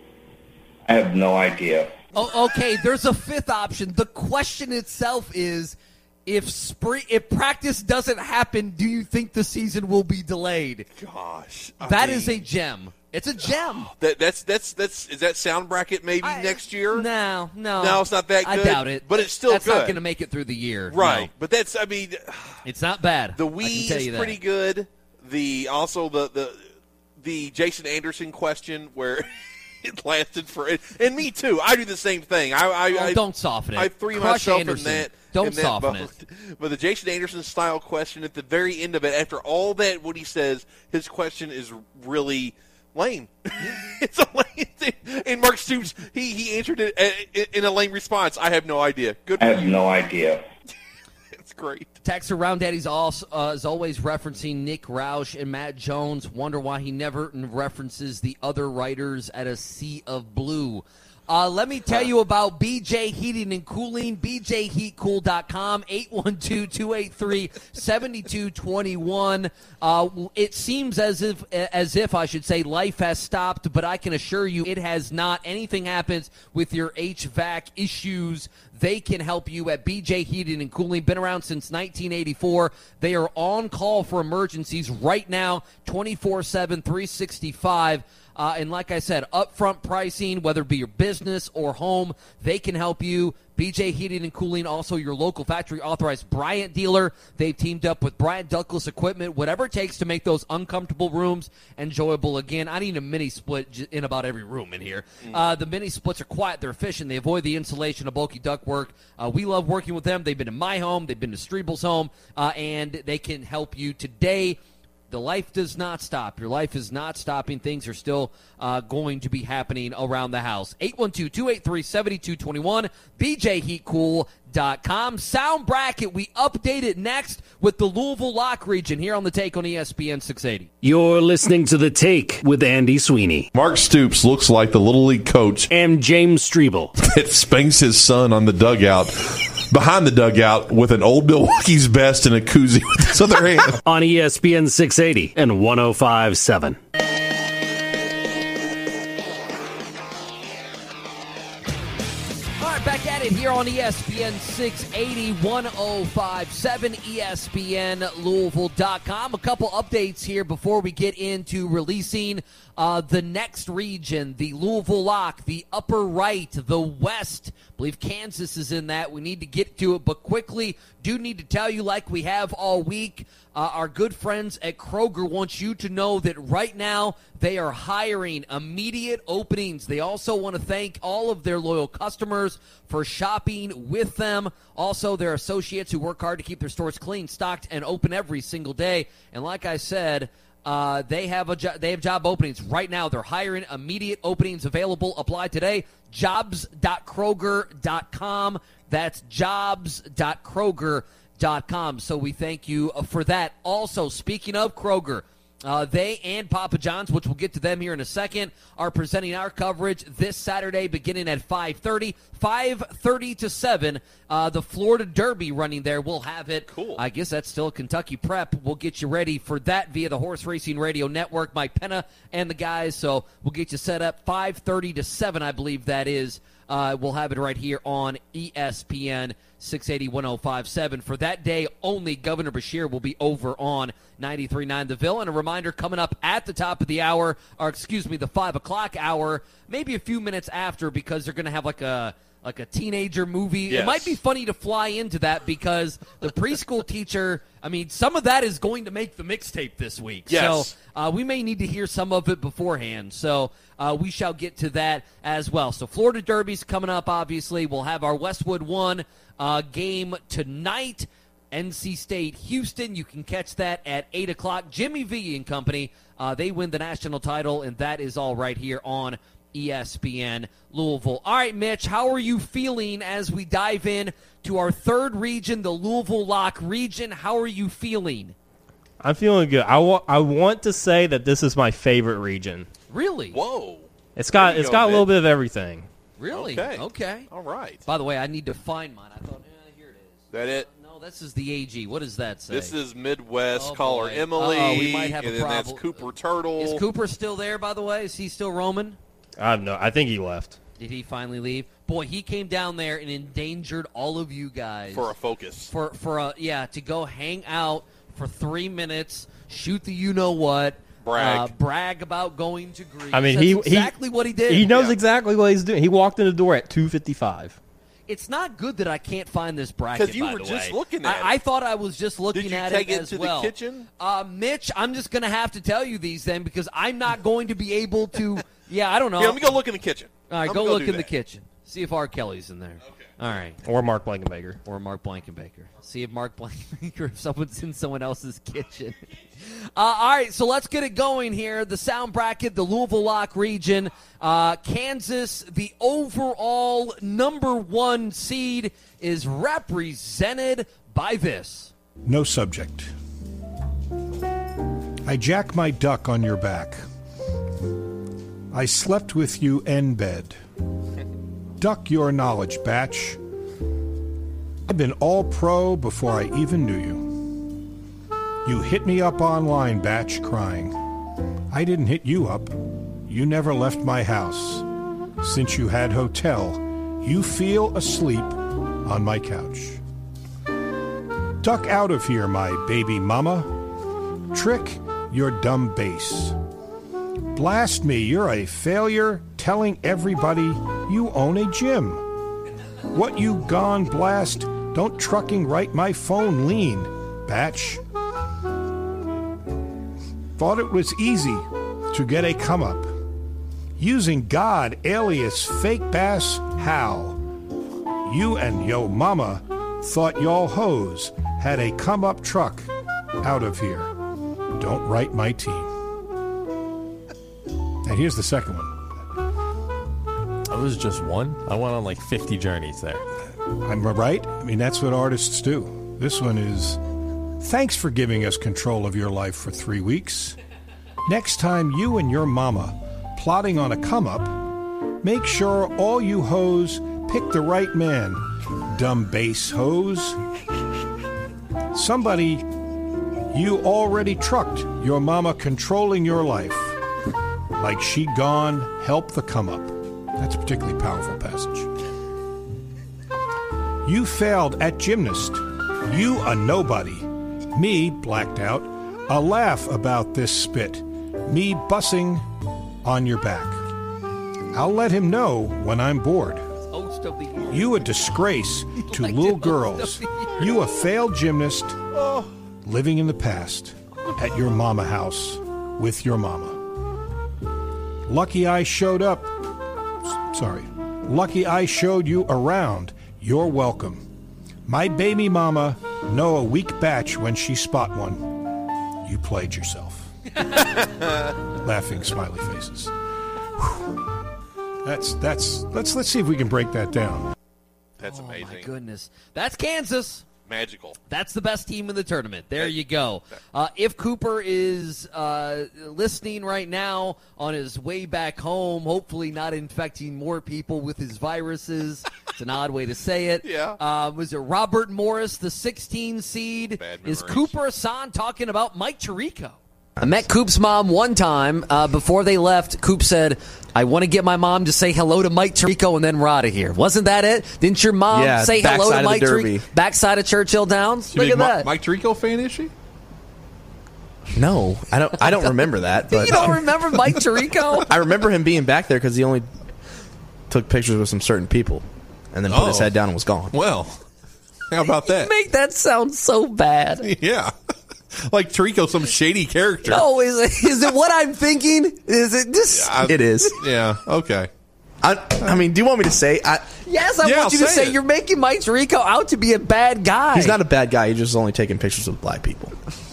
S10: I have no idea.
S4: Oh, okay, there's a fifth option. The question itself is, if spring, if practice doesn't happen, do you think the season will be delayed?
S6: Gosh, I
S4: That
S6: mean,
S4: is a gem. It's a gem.
S6: That that's that's that's is that sound bracket maybe
S4: I-
S6: next year?
S4: No, no.
S6: No, it's not that
S4: I
S6: good,
S4: doubt it.
S6: but it's still
S4: That's not
S6: good.
S4: going to make it through the year.
S6: Right,
S4: No.
S6: but that's I mean,
S4: It's not bad.
S6: the
S4: I can
S6: we
S4: tell
S6: is
S4: you that.
S6: pretty good. The also the the the Jason Anderson question where it lasted for and me too. I do the same thing. I I,
S4: Oh,
S6: I
S4: don't soften it.
S6: I threw
S4: Crush
S6: myself
S4: Anderson.
S6: in that.
S4: Don't
S6: in that
S4: soften
S6: boat.
S4: it.
S6: But the Jason Anderson style question at the very end of it, after all that, what he says, his question is really lame. It's a lame thing. And Mark Stoops, he he answered it uh, in a lame response. I have no idea. Good.
S10: I
S6: for
S10: have
S6: you.
S10: no idea.
S6: It's great.
S4: Texter Round Daddy's also, uh, is always referencing Nick Roush and Matt Jones. Wonder why he never references the other writers at a sea of blue. Uh, let me tell you about B J Heating and Cooling, b j heat cool dot com, eight one two, two eight three, seven two two one. Uh, it seems as if, as if I should say, life has stopped, but I can assure you it has not. Anything happens with your H V A C issues, they can help you at B J Heating and Cooling. Been around since nineteen eighty-four. They are on call for emergencies right now, twenty-four seven, three sixty-five. Uh, and like I said, upfront pricing, whether it be your business or home, they can help you. B J Heating and Cooling, also your local factory authorized Bryant dealer. They've teamed up with Bryant Douglas Equipment, whatever it takes to make those uncomfortable rooms enjoyable again. I need a mini split j- in about every room in here. Uh, the mini splits are quiet, they're efficient, they avoid the insulation of bulky ductwork. Uh, we love working with them. They've been in my home, they've been to Strebel's home, uh, and they can help you today. The life does not stop. Your life is not stopping. Things are still uh, going to be happening around the house. eight one two, two eight three, seven two two one, b j heat cool dot com. Sound bracket, we update it next with the Louisville Lock region here on The Take on E S P N six eighty.
S12: You're listening to The Take with Andy Sweeney.
S13: Mark Stoops looks like the Little League coach.
S12: And James Strebel.
S13: That spanks his son on the dugout, behind the dugout, with an old Milwaukee's Best and a koozie with his other hand.
S12: On E S P N six eighty and one oh five point seven.
S4: Back at it here on E S P N six eighty, one oh five point seven, E S P N Louisville dot com. A couple updates here before we get into releasing uh, the next region, the Louisville Lock, the upper right, the west. I believe Kansas is in that. We need to get to it, but quickly, do need to tell you, like we have all week, uh, our good friends at Kroger want you to know that right now they are hiring immediate openings. They also want to thank all of their loyal customers for shopping with them. Also, their associates who work hard to keep their stores clean, stocked, and open every single day. And like I said, uh, they have a jo- they have job openings right now. They're hiring immediate openings available. Apply today. jobs dot kroger dot com. That's jobs dot kroger dot com. So we thank you for that. Also, speaking of Kroger, Uh, they and Papa John's, which we'll get to them here in a second, are presenting our coverage this Saturday beginning at five thirty. five thirty to seven, uh, the Florida Derby running there. We'll have it. Cool. I guess that's still Kentucky Prep. We'll get you ready for that via the Horse Racing Radio Network, Mike Penna and the guys. So we'll get you set up five thirty to seven, I believe that is. Uh, we'll have it right here on E S P N six eighty, one oh five seven. For that day only, Governor Bashir will be over on ninety-three point nine The Ville. And a reminder coming up at the top of the hour, or excuse me, the five o'clock hour, maybe a few minutes after, because they're going to have like a like a teenager movie.
S6: Yes.
S4: It might be funny to fly into that because the preschool teacher, I mean, some of that is going to make the mixtape this week.
S6: Yes.
S4: So uh, we may need to hear some of it beforehand. So uh, we shall get to that as well. So Florida Derby's coming up, obviously. We'll have our Westwood One uh, game tonight. N C State, Houston. You can catch that at eight o'clock. Jimmy V and company, uh, they win the national title, and that is all right here on E S P N Louisville. All right, Mitch, how are you feeling as we dive in to our third region, the Louisville Lock region? How are you feeling?
S7: I'm feeling good. I, wa- I want to say that this is my favorite region.
S4: Really?
S6: Whoa.
S7: It's got
S6: There you
S7: it's
S6: go,
S7: got a little
S6: Mitch.
S7: bit of everything.
S4: Really?
S6: Okay.
S4: Okay.
S6: All right.
S4: By the way, I need to find mine. I thought, eh, here it is.
S6: That it?
S4: No, this is the A G. What does that say?
S6: This is Midwest.
S4: Oh,
S6: Call her
S4: boy.
S6: Emily.
S4: Uh-oh, we might have a
S6: and then that's
S4: problem.
S6: Cooper Turtle.
S4: Is Cooper still there, by the way? Is he still roaming?
S7: I have no. I think he left.
S4: Did he finally leave? Boy, he came down there and endangered all of you guys.
S6: For a focus.
S4: For, for a, yeah, to go hang out for three minutes, shoot the you-know-what.
S6: Brag.
S4: Uh, brag about going to Greece.
S7: I mean,
S4: That's
S7: he
S4: exactly
S7: he,
S4: what he did.
S7: He knows
S6: Yeah.
S7: exactly what he's doing. He walked in the door at two fifty-five.
S4: It's not good that I can't find this bracket.
S6: 'Cause you
S4: by
S6: were
S4: the
S6: just
S4: way.
S6: looking at
S4: I,
S6: it.
S4: I thought I was just looking
S6: Did you
S4: at
S6: take
S4: it
S6: it
S4: as
S6: to the
S4: well.
S6: kitchen?
S4: Uh, Mitch, I'm just going to have to tell you these then because I'm not going to be able to. Yeah, I don't know.
S6: Here, let me go look in the kitchen.
S4: All right,
S6: I'm
S4: go
S6: gonna
S4: look
S6: do
S4: in the
S6: that.
S4: kitchen. See if R. Kelly's in there.
S6: Okay.
S4: All right.
S7: Or Mark Blankenbaker.
S4: Or Mark Blankenbaker. See if Mark Blankenbaker, if someone's in someone else's kitchen. Uh, all right, so let's get it going here. The sound bracket, the Louisville Lock region. Uh, Kansas, the overall number one seed, is represented by this.
S14: No subject. I jack my duck on your back. I slept with you in bed. Duck your knowledge, Batch. I've been all pro before I even knew you. You hit me up online, Batch, crying. I didn't hit you up. You never left my house. Since you had hotel, you feel asleep on my couch. Duck out of here, my baby mama. Trick your dumb bass. Blast me, you're a failure, telling everybody you own a gym. What you gone blast, don't trucking right my phone lean, Batch. Thought it was easy to get a come up. Using God alias fake bass how? You and yo mama thought y'all hoes had a come up truck out of here. Don't write my team. And here's the second one.
S15: That was just one? I went on like fifty journeys there.
S14: I'm right? I mean, that's what artists do. This one is, thanks for giving us control of your life for three weeks. Next time you and your mama plotting on a come-up, make sure all you hoes pick the right man, dumb bass hoes. Somebody you already trucked your mama controlling your life. Like she gone help the come-up. That's a particularly powerful passage. You failed at gymnast. You a nobody. Me, blacked out, a laugh about this spit. Me bussing on your back. I'll let him know when I'm bored.
S4: Host of the year.
S14: You a disgrace to little girls. You a failed gymnast living in the past at your mama house with your mama. Lucky I showed up. Sorry. Lucky I showed you around. You're welcome. My baby mama know a weak batch when she spot one. You played yourself. Laughing smiley faces. Whew. That's that's let's let's see if we can break that down.
S6: That's
S4: oh
S6: amazing.
S4: My goodness. That's Kansas.
S6: Magical.
S4: That's the best team in the tournament. There you go. Uh, if Cooper is uh, listening right now on his way back home, hopefully not infecting more people with his viruses. It's an odd way to say it.
S6: Yeah.
S4: Uh, was it Robert Morris, the sixteen seed?
S6: Bad
S4: Is
S6: memories.
S4: Cooper Hassan talking about Mike Tirico?
S16: I met Coop's mom one time. Uh, before they left, Coop said, I want to get my mom to say hello to Mike Tirico and then we're out of here. Wasn't that it? Didn't your mom
S17: yeah,
S16: say hello to Mike
S17: Tirico?
S16: Backside of Churchill Downs? Look at
S13: Ma-
S16: that.
S13: Mike Tirico fan, is she?
S17: No, I don't. I don't remember that. But
S16: You don't remember Mike Tirico?
S17: I remember him being back there because he only took pictures with some certain people, and then put his
S13: Oh.
S17: head down and was gone.
S13: Well, how about that?
S16: You make that sound so bad.
S13: Yeah. Like Tirico, some shady character.
S16: No, is it, is it what I'm thinking? Is it just...
S13: I-
S17: It is.
S13: Yeah, okay.
S17: I, I mean, do you want me to say? I,
S16: Yes, I
S13: Yeah,
S16: want you to
S13: say
S16: say
S13: it.
S16: you're making Mike Tirico out to be a bad guy.
S17: he's not a bad guy. He's just only taking pictures with black people.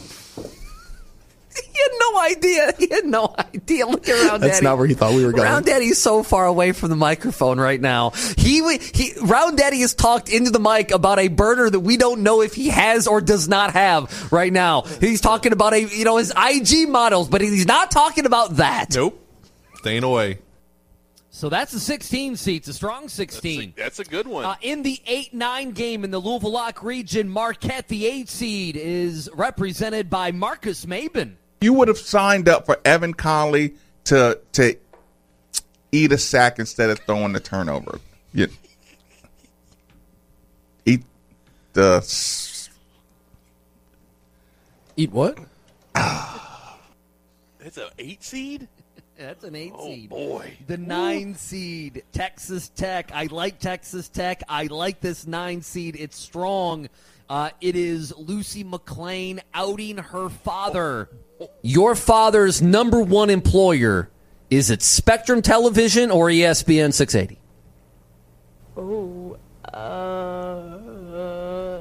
S16: He had no idea. He had no idea. Look at Round Daddy.
S17: That's not where he thought we were going.
S16: Round Daddy's so far away from the microphone right now. He, he Round Daddy has talked into the mic about a burner that we don't know if he has or does not have right now. He's talking about a you know his I G models, but he's not talking about that.
S13: Nope. Staying away.
S4: So that's a sixteen seats, a strong sixteen.
S6: That's a good one.
S4: Uh, in the eight nine game in the Louisville Lock region, Marquette, the eight seed, is represented by Marcus Maben.
S18: You would have signed up for Evan Conley to to eat a sack instead of throwing the turnover. You, eat the s-
S17: Eat what?
S6: It's an eight seed?
S4: That's an eight
S6: Oh,
S4: seed.
S6: boy.
S4: The nine seed, Texas Tech. I like Texas Tech. I like this nine seed. It's strong. Uh, it is Lucy McLean outing her father.
S16: Your father's number one employer, is it Spectrum Television or E S P N six eighty?
S19: Oh, uh,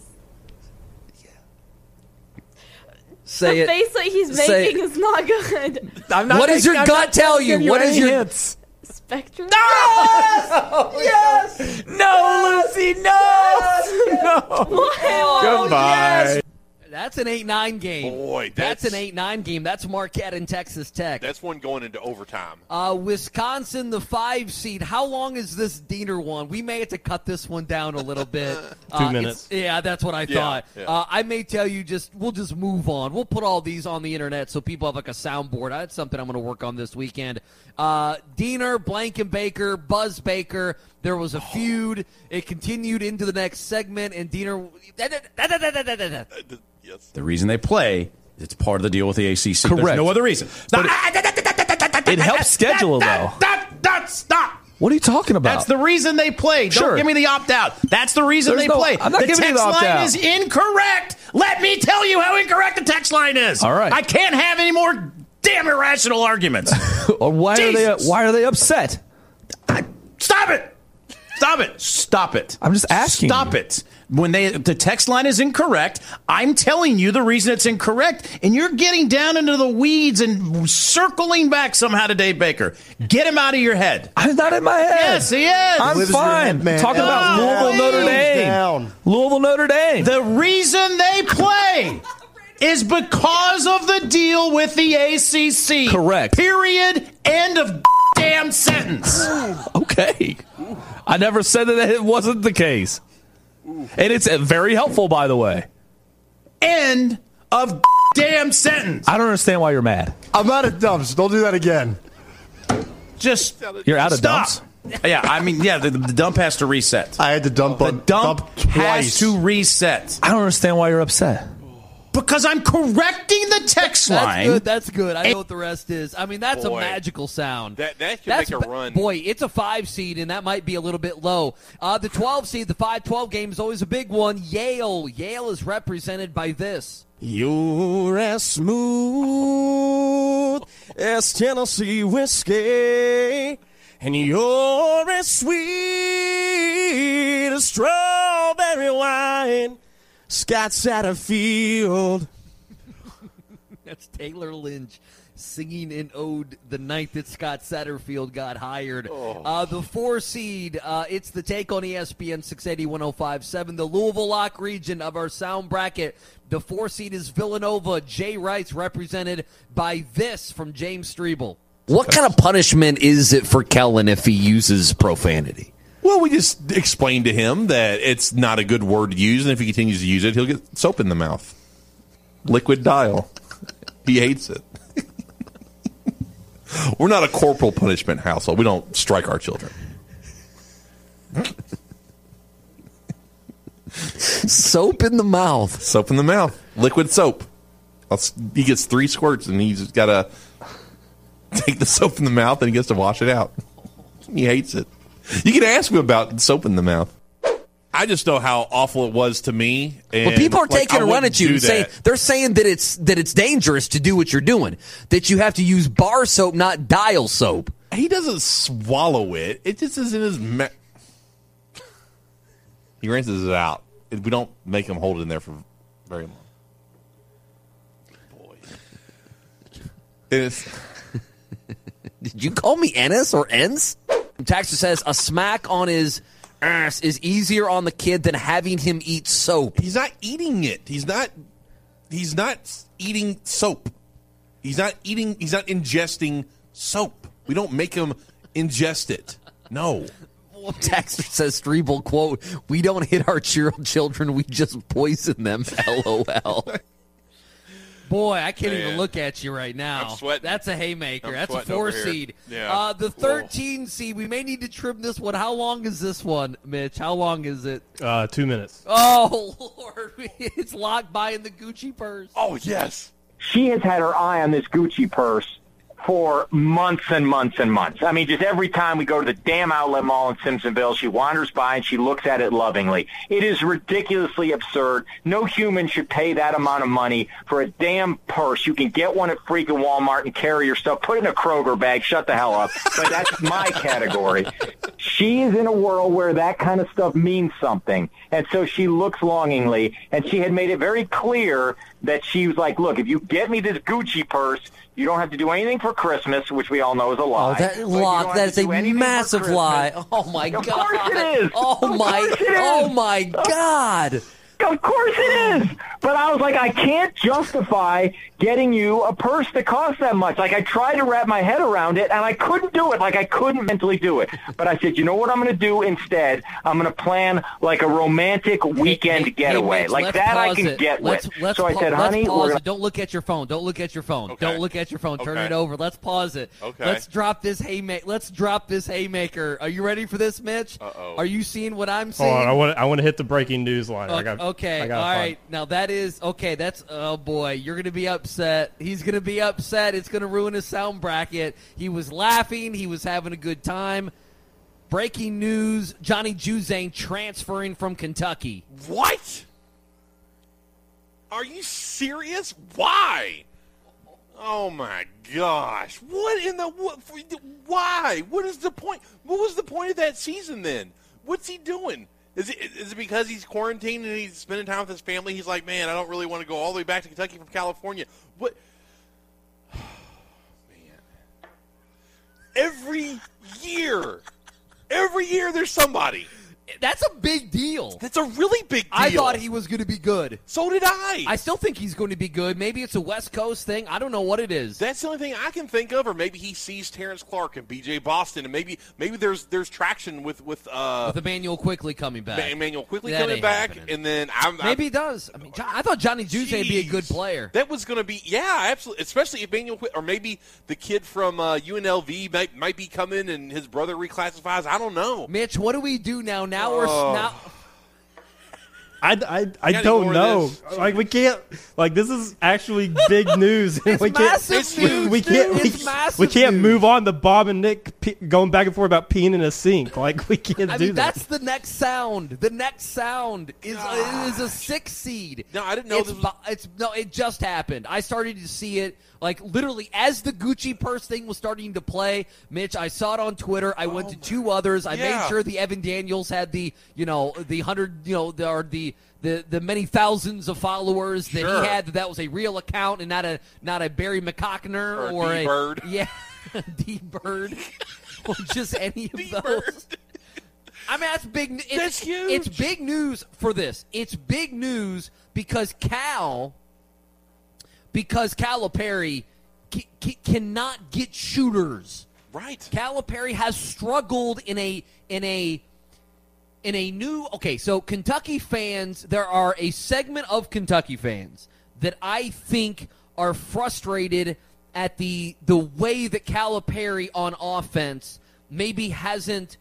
S16: Say
S19: the
S16: it.
S19: face that he's
S16: Say
S19: making
S16: it.
S19: is not good.
S16: I'm not What does your
S19: I'm
S16: gut
S19: not
S16: tell
S19: gonna
S16: you?
S19: give
S16: What is
S19: any
S16: your-
S19: hints. Spectrum?
S16: Yes! No, Lucy, no!
S19: No! What?
S16: Goodbye.
S4: That's an eight nine game.
S6: Boy,
S4: that's,
S6: that's-
S4: an eight nine game. That's Marquette and Texas Tech.
S6: That's one going into overtime.
S4: Uh, Wisconsin, the five seed. How long is this Diener one? We may have to cut this one down a little bit.
S7: Two
S4: Uh,
S7: minutes.
S4: it's- Yeah, that's what I
S6: Yeah,
S4: thought.
S6: yeah.
S4: Uh, I may tell you just we'll just move on. We'll put all these on the internet so people have like a soundboard. That's something I'm going to work on this weekend. Uh, Diener, Blankenbaker, Buzz Baker. There was a feud. It continued into the next segment, and Diener.
S20: The reason they play, it's part of the deal with the A C C.
S12: Correct.
S20: There's no other reason.
S12: But it, it helps schedule, though.
S20: Stop, stop, stop.
S12: What are you talking about?
S20: That's the reason they play. Don't
S12: Sure.
S20: give me the opt-out. That's the reason
S12: There's
S20: they
S12: no-
S20: play.
S12: I'm not
S20: the
S12: giving you
S20: text
S12: the
S20: line
S12: opt-out.
S20: is incorrect. Let me tell you how incorrect the text line is.
S12: All right.
S20: I can't have any more damn irrational arguments.
S12: Or why are they?
S20: Jesus.
S12: Why are they upset?
S20: Stop it. Stop it. Stop it.
S12: I'm just asking
S20: Stop
S12: you.
S20: it. When they the text line is incorrect, I'm telling you the reason it's incorrect, and you're getting down into the weeds and circling back somehow to Dave Baker. Get him out of your head.
S12: I'm not in my head.
S20: Yes, he is.
S12: I'm
S20: Lives in your
S12: fine.
S20: head, man.
S12: Talking about
S20: No,
S12: Louisville, Notre
S20: please.
S12: Dame.
S20: Down.
S12: Louisville, Notre Dame.
S20: The reason they play is because of the deal with the A C C.
S12: Correct.
S20: Period. End of damn sentence.
S12: Okay. I never said that it wasn't the case. And it's uh, very helpful, by the way.
S20: End of damn sentence.
S12: I don't understand why you're mad.
S21: I'm out of dumps. Don't do that again.
S20: Just
S12: You're out of
S20: stop.
S12: dumps?
S20: Yeah, I mean, yeah, the, the dump has to reset.
S21: I had to dump
S20: The
S21: on
S20: dump,
S21: dump
S20: has
S21: twice.
S20: to reset.
S12: I don't understand why you're upset.
S20: Because I'm correcting the text
S4: That's
S20: line.
S4: good. That's good. I know what the rest is. I mean, that's
S6: Boy.
S4: a magical sound.
S6: That that could
S4: That's
S6: make a
S4: ba-
S6: run.
S4: Boy, it's a five seed, and that might be a little bit low. Uh, the twelve seed, the five twelve game is always a big one. Yale. Yale is represented by this.
S22: You're as smooth as Tennessee whiskey, and you're as sweet as strawberry wine. Scott Satterfield.
S4: That's Taylor Lynch singing in Ode the night that Scott Satterfield got hired.
S6: Oh.
S4: Uh, the four seed, uh, it's the take on E S P N six eighty, one oh five point seven. The Louisville Lock region of our sound bracket. The four seed is Villanova. Jay Wright's represented by this from James Strebel.
S16: What kind of punishment is it for Kellen if he uses profanity?
S13: Well, we just explained to him that it's not a good word to use, and if he continues to use it, he'll get soap in the mouth. Liquid dial. He hates it. We're not a corporal punishment household. We don't strike our children.
S16: Soap in the mouth.
S13: Soap in the mouth. Liquid soap. He gets three squirts, and he's got to take the soap in the mouth, and he gets to wash it out. He hates it. You can ask him about soap in the mouth.
S1: I just know how awful it was to me. And
S16: Well, people are
S1: like,
S16: taking
S1: I
S16: a run
S1: wouldn't
S16: at you
S1: do
S16: and saying
S1: that.
S16: they're saying that it's that it's dangerous to do what you're doing. That you have to use bar soap, not dial soap.
S1: He doesn't swallow it. It just is in his mouth.
S13: He rinses it out. We don't make him hold it in there for very long. Boy. It's...
S16: Did you call me Ennis or Ens? Taxer says a smack on his ass is easier on the kid than having him eat soap.
S1: He's not eating it. He's not. He's not eating soap. He's not eating. He's not ingesting soap. We don't make him ingest it. No.
S16: Taxer says, Strebel, quote, we don't hit our children, we just poison them, LOL.
S4: Boy, I can't
S6: Man.
S4: even look at you right now.
S6: I'm sweating.
S4: That's a haymaker.
S6: I'm
S4: That's a
S6: sweating
S4: four
S6: over here.
S4: seed.
S6: Yeah.
S4: Uh, the thirteen seed, we may need to trim this one. How long is this one, Mitch? How long is it?
S7: Uh, two minutes.
S4: Oh, Lord. It's locked by in the Gucci purse.
S6: Oh, yes.
S2: She has had her eye on this Gucci purse for months and months and months. I mean, just every time we go to the damn outlet mall in Simpsonville, she wanders by and she looks at it lovingly. It is ridiculously absurd. No human should pay that amount of money for a damn purse. You can get one at freaking Walmart and carry your stuff. Put it in a Kroger bag. Shut the hell up. But that's my category. She is in a world where that kind of stuff means something. And so she looks longingly, and she had made it very clear that she was like, look, if you get me this Gucci purse, you don't have to do anything for Christmas, which we all know is a lie.
S16: Oh, that
S2: But you don't
S16: lie,
S2: have
S16: that
S2: to
S16: is a
S2: do anything for
S16: massive
S2: Christmas.
S16: lie. Oh, my
S2: Of
S16: God.
S2: course it is.
S16: Oh,
S2: Of
S16: my,
S2: course it is.
S16: oh my God.
S2: Of course it is. But I was like, I can't justify getting you a purse that costs that much. Like, I tried to wrap my head around it, and I couldn't do it. Like, I couldn't mentally do it. But I said, you know what I'm going to do instead? I'm going to plan, like, a romantic weekend
S4: Hey,
S2: getaway.
S4: hey, Mitch,
S2: like,
S4: let's
S2: that I
S4: pause
S2: can
S4: it.
S2: get
S4: let's,
S2: with.
S4: Let's
S2: so I
S4: pa-
S2: said,
S4: let's
S2: honey,
S4: pause
S2: we're
S4: it.
S2: gonna...
S4: Don't look at your phone. Don't look at your phone.
S6: Okay.
S4: Don't look at your phone. Turn
S6: Okay.
S4: it over. Let's pause it.
S6: Okay.
S4: Let's drop this haymaker. Let's drop this haymaker. Are you ready for this, Mitch?
S6: Uh-oh.
S4: Are you seeing what I'm seeing?
S7: Hold on, I want I want to hit the breaking news line. I got,
S4: okay,
S7: I got
S4: all right. Now that is okay. That's oh boy, you're gonna be upset. He's gonna be upset. It's gonna ruin his sound bracket. He was laughing. He was having a good time. Breaking news: Johnny Juzang transferring from Kentucky.
S6: What? Are you serious? Why? Oh my gosh! What in the what? Why? What is the point? What was the point of that season then? What's he doing? Is it is it because he's quarantined and he's spending time with his family? He's like, man, I don't really want to go all the way back to Kentucky from California. What? Man, every year, every year there's somebody.
S4: That's a big deal.
S6: That's a really big deal.
S4: I thought he was going to be good.
S6: So did I.
S4: I still think he's going to be good. Maybe it's a West Coast thing. I don't know what it is.
S6: That's the only thing I can think of, or maybe he sees Terrence Clark and B J Boston, and maybe maybe there's there's traction with with uh,
S4: With Emmanuel Quickly coming back.
S6: Emmanuel Quickly
S4: That
S6: coming
S4: ain't
S6: back,
S4: happening.
S6: and then I'm, I'm
S4: Maybe he does. I mean, John, I thought Johnny Juzang would be a good player.
S6: That was going to be, yeah, absolutely. Especially if Emmanuel, Quick- or maybe the kid from uh, U N L V might might be coming, and his brother reclassifies. I don't know.
S4: Mitch, what do we do now? Now we're
S6: Oh.
S4: now.
S7: I, I, I
S6: gotta
S7: don't
S6: ignore
S7: know.
S6: this.
S7: Like we can't. Like this is actually big news. and
S4: It's
S7: we can't.
S4: massive
S6: It's
S7: we,
S4: news,
S7: we can't.
S4: dude.
S7: We,
S4: It's massive
S7: we can't
S4: news.
S7: move on to Bob and Nick pe- going back and forth about peeing in a sink. Like we can't
S4: I
S7: do
S4: mean,
S7: that.
S4: that's the next sound. The next sound is uh, is a six seed.
S6: No, I didn't know
S4: it's,
S6: this was-
S4: bu- it's no. It just happened. I started to see it like literally as the Gucci purse thing was starting to play. Mitch, I saw it on Twitter. I went to two others. I
S6: Yeah.
S4: made sure the Evan Daniels had the you know the hundred you know the, or the. The, the many thousands of followers that
S6: Sure.
S4: he had, that that was a real account and not a not a Barry McCockner
S6: Or a
S4: or, a
S6: D-Bird.
S4: yeah D Bird or just any of
S6: D-Bird.
S4: those. I mean, that's big. It's,
S6: That's huge.
S4: It's big news for this. It's big news because Cal, because Calipari c- c- cannot get shooters.
S6: Right.
S4: Calipari has struggled in a in a in a new. Okay, so Kentucky fans, there are a segment of Kentucky fans that I think are frustrated at the the way that Calipari on offense maybe hasn't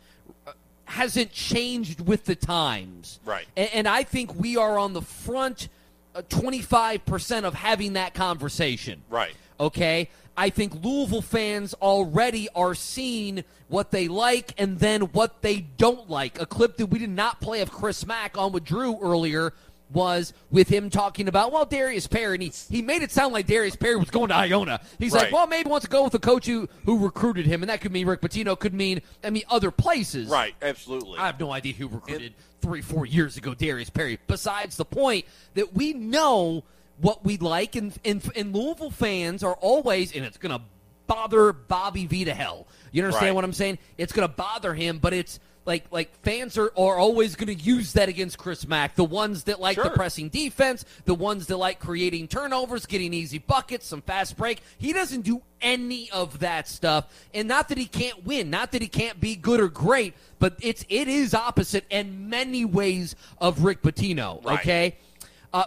S4: hasn't changed with the times.
S6: Right.
S4: And, and I think we are on the front uh, twenty-five percent of having that conversation.
S6: Right.
S4: Okay? I think Louisville fans already are seeing what they like and then what they don't like. A clip that we did not play of Chris Mack on with Drew earlier was with him talking about, well, Darius Perry, and he, he made it sound like Darius Perry was going to Iona. He's
S6: Right.
S4: like, well, maybe he wants to go with a coach who, who recruited him, and that could mean Rick Pitino, could mean, I mean, other places.
S6: Right, absolutely.
S4: I have no idea who recruited three, four years ago Darius Perry, besides the point that we know what we like, and, and, and Louisville fans are always, and it's going to bother Bobby V to hell. You understand
S6: Right.
S4: what I'm saying? It's going to bother him, but it's like like fans are, are always going to use that against Chris Mack. The ones that like the
S6: Sure.
S4: pressing defense, the ones that like creating turnovers, getting easy buckets, some fast break. He doesn't do any of that stuff. And not that he can't win, not that he can't be good or great, but it's it is opposite in many ways of Rick Pitino.
S6: Right.
S4: Okay? Uh,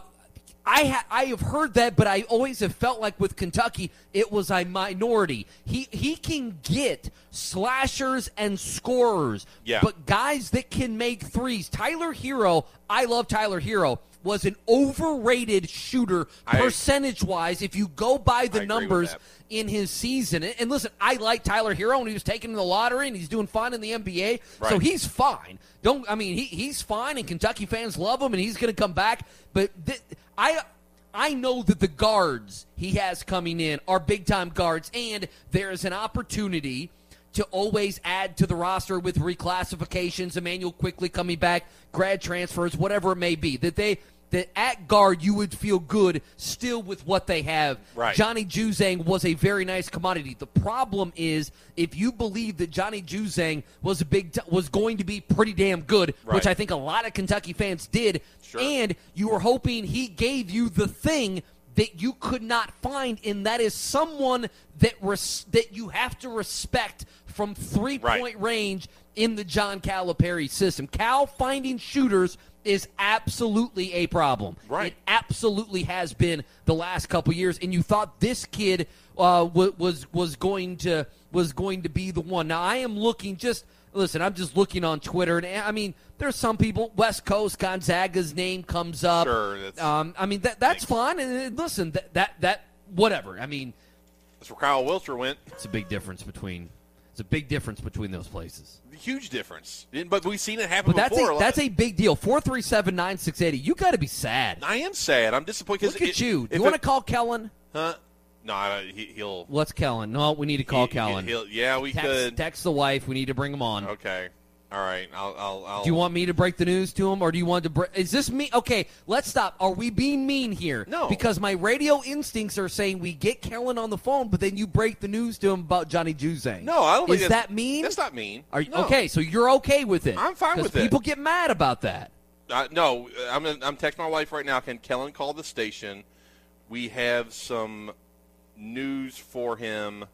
S4: I ha- I have heard that, but I always have felt like with Kentucky, it was a minority. He he can get slashers and scorers,
S6: Yeah.
S4: but guys that can make threes. Tyler Hero, I love Tyler Hero, was an overrated shooter
S6: I-
S4: percentage-wise if you go by the
S6: I agree with
S4: numbers
S6: that.
S4: in his season. And, and listen, I like Tyler Hero, and he was taken in the lottery, and he's doing fine in the N B A, so
S6: Right.
S4: he's fine. Don't I mean he he's fine, and Kentucky fans love him, and he's going to come back. But th- I I know that the guards he has coming in are big time guards, and there is an opportunity to always add to the roster with reclassifications, Emmanuel Quickly coming back, grad transfers, whatever it may be. That they that at guard you would feel good still with what they have.
S6: Right.
S4: Johnny Juzang was a very nice commodity. The problem is if you believe that Johnny Juzang was a big t- was going to be pretty damn good,
S6: Right.
S4: which I think a lot of Kentucky fans did,
S6: Sure.
S4: and you were hoping he gave you the thing that you could not find, and that is someone that res- that you have to respect from three-point range in the John Calipari system. Cal finding shooters is absolutely a problem.
S6: Right.
S4: It absolutely has been the last couple years, and you thought this kid uh, w- was was going to was going to be the one. Now I am looking just listen. I'm just looking on Twitter, and I mean, there's some people. West Coast Gonzaga's name comes up.
S6: Sure, that's-
S4: um, I mean that that's fine. And uh, listen, that that that whatever. I mean,
S6: That's where Kyle Wilcher went.
S4: it's a big difference between. It's a big difference between those places.
S6: Huge difference. But we've seen it happen
S4: But that's
S6: before.
S4: a that's a big deal. Four three seven nine six eighty. You got to be sad.
S6: I am sad. I'm disappointed.
S4: Look at you. Do you want to call Kellen?
S6: Huh? No, I, he, he'll.
S4: What's Kellen? No, we need to call
S6: he,
S4: Kellen.
S6: He'll, yeah, we
S4: text,
S6: could.
S4: text the wife. We need to bring him on.
S6: Okay. All right. I'll. I'll, I'll
S4: Do you want me to break the news to him, or do you want to? Bre- Is this me? Okay, let's stop. Are we being mean here?
S6: No.
S4: Because my radio instincts are saying we get Kellen on the phone, but then you break the news to him about Johnny Juzang.
S6: No, I don't think
S4: Is
S6: that's-
S4: that mean?
S6: That's not mean.
S4: Are you,
S6: No.
S4: Okay, so you're okay with it?
S6: I'm fine
S4: 'Cause
S6: with it.
S4: People get mad about that.
S6: Uh, no, I'm. I'm texting my wife right now. Can Kellen call the station? We have some news for him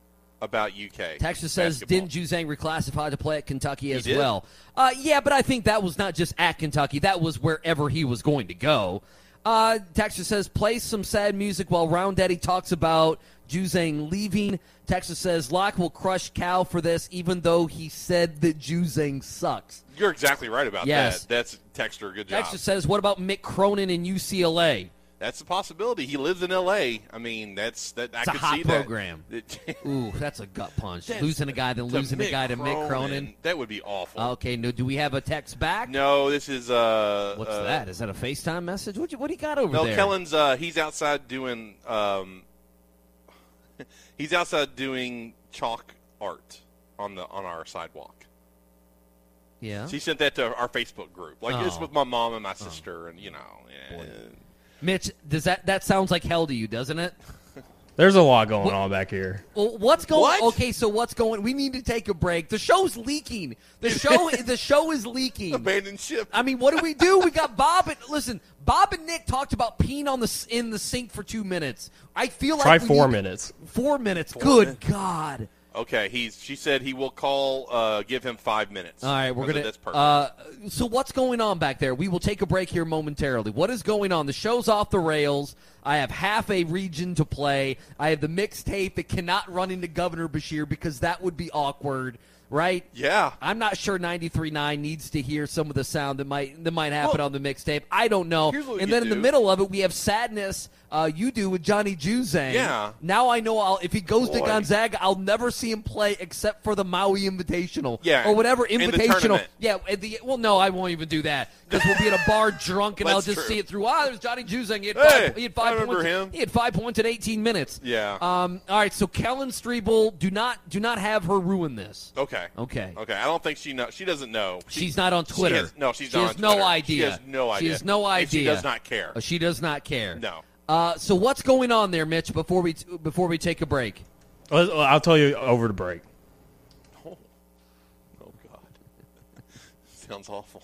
S6: about U K.
S4: Texas says,
S6: basketball.
S4: didn't Juzang reclassify to play at Kentucky as
S6: did.
S4: well? Uh, yeah, but I think that was not just at Kentucky. That was wherever he was going to go. Uh, Texas says, play some sad music while Round Daddy talks about Juzang leaving. Texas says, Locke will crush Cal for this, even though he said that Juzang sucks.
S6: You're exactly right about
S4: Yes.
S6: that. That's Texter. Good job.
S4: Texas says, what about Mick Cronin in U C L A?
S6: That's a possibility. He lives in L A. I mean, that's that.
S4: It's
S6: I
S4: a
S6: could
S4: hot
S6: see
S4: program.
S6: that.
S4: Ooh, that's a gut punch.
S6: That's-
S4: Losing a guy, then
S6: to
S4: losing a
S6: Mick
S4: guy to Mick Cronin.
S6: That would be awful.
S4: Okay, no, do we have a text back?
S6: No, this is uh.
S4: What's
S6: uh,
S4: that? Is that a FaceTime message? What you, what do you got over
S6: No,
S4: there?
S6: Kellen's. Uh, he's outside doing. Um, he's outside doing chalk art on the on our sidewalk.
S4: Yeah.
S6: She sent that to our Facebook group. Like this
S4: Oh.
S6: with my mom and my sister, and you know. Yeah.
S4: Mitch, does that that sounds like hell to you, doesn't it?
S7: There's a lot going
S4: What-
S7: on back here.
S4: Well, what's going?
S6: What?
S4: Okay, so what's going? We need to take a break. The show's leaking. The show, the show is leaking.
S6: Abandoned ship.
S4: I mean, what do we do? We got Bob and listen. Bob and Nick talked about peeing on the s- in the sink for two minutes. I feel
S7: Try
S4: like we
S7: four
S4: need-
S7: minutes.
S4: Four minutes.
S6: Four
S4: Good
S6: minutes.
S4: God.
S6: Okay, he's. She said he will call. Uh, give him five minutes.
S4: All right, we're
S6: I said
S4: gonna.
S6: That's perfect.
S4: Uh, so what's going on back there? We will take a break here momentarily. What is going on? The show's off the rails. I have half a region to play. I have the mixtape that cannot run into Governor Bashir because that would be awkward. Right?
S6: Yeah.
S4: I'm not sure ninety-three point nine needs to hear some of the sound that might that might happen
S6: Well,
S4: on the mixtape. I don't know.
S6: here's what we
S4: And
S6: could
S4: then in the
S6: do.
S4: middle of it, we have Sadness. Uh, you do with Johnny Juzang.
S6: Yeah.
S4: Now I know I'll, if he goes to
S6: Boy.
S4: Gonzaga, I'll never see him play except for the Maui Invitational.
S6: Yeah,
S4: Or whatever
S6: in the
S4: Invitational.
S6: tournament.
S4: Yeah. At the, well, no, I won't even do that because we'll be at a bar drunk and I'll
S6: That's
S4: just
S6: true.
S4: see it through. Ah, there's Johnny Juzang. He had
S6: Hey,
S4: five, he had five
S6: I remember
S4: points.
S6: him.
S4: He had five points in eighteen minutes.
S6: Yeah.
S4: Um. All right. So Kellen Strebel, do not do not have her ruin this.
S6: Okay.
S4: Okay.
S6: Okay. I don't think she know. She doesn't know. She-
S4: She's not on
S6: she
S4: Twitter.
S6: has- no, she's
S4: she
S6: not
S4: has
S6: on
S4: no
S6: Twitter.
S4: idea.
S6: She has no idea.
S4: She has no
S6: And
S4: idea.
S6: she does not care.
S4: Uh, She does not care.
S6: No.
S4: Uh, so what's going on there, Mitch? Before we before we take a break.
S7: Well, I'll tell you over the break.
S6: Oh, oh God. Sounds awful.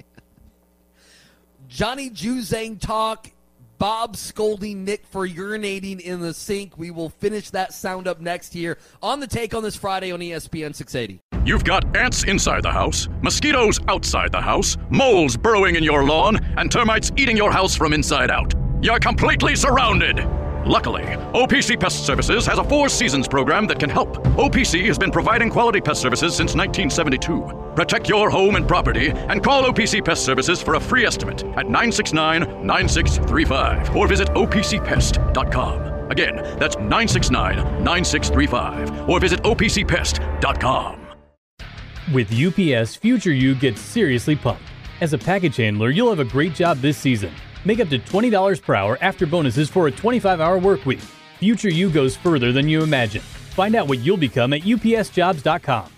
S4: Johnny Juzang talk. Bob scolding Nick for urinating in the sink. We will finish that sound up next here on The Take on this Friday on E S P N six eighty.
S3: You've got ants inside the house, mosquitoes outside the house, moles burrowing in your lawn, and termites eating your house from inside out. You're completely surrounded. Luckily, O P C Pest Services has a Four Seasons program that can help. O P C has been providing quality pest services since nineteen seventy-two. Protect your home and property and call O P C Pest Services for a free estimate at nine six nine, nine six three five or visit O P C pest dot com. Again, that's nine six nine, nine six three five or visit O P C pest dot com.
S5: With U P S, future you gets seriously pumped. As a package handler, you'll have a great job this season. Make up to twenty dollars per hour after bonuses for a twenty-five hour work week. Future you goes further than you imagine. Find out what you'll become at U P S jobs dot com.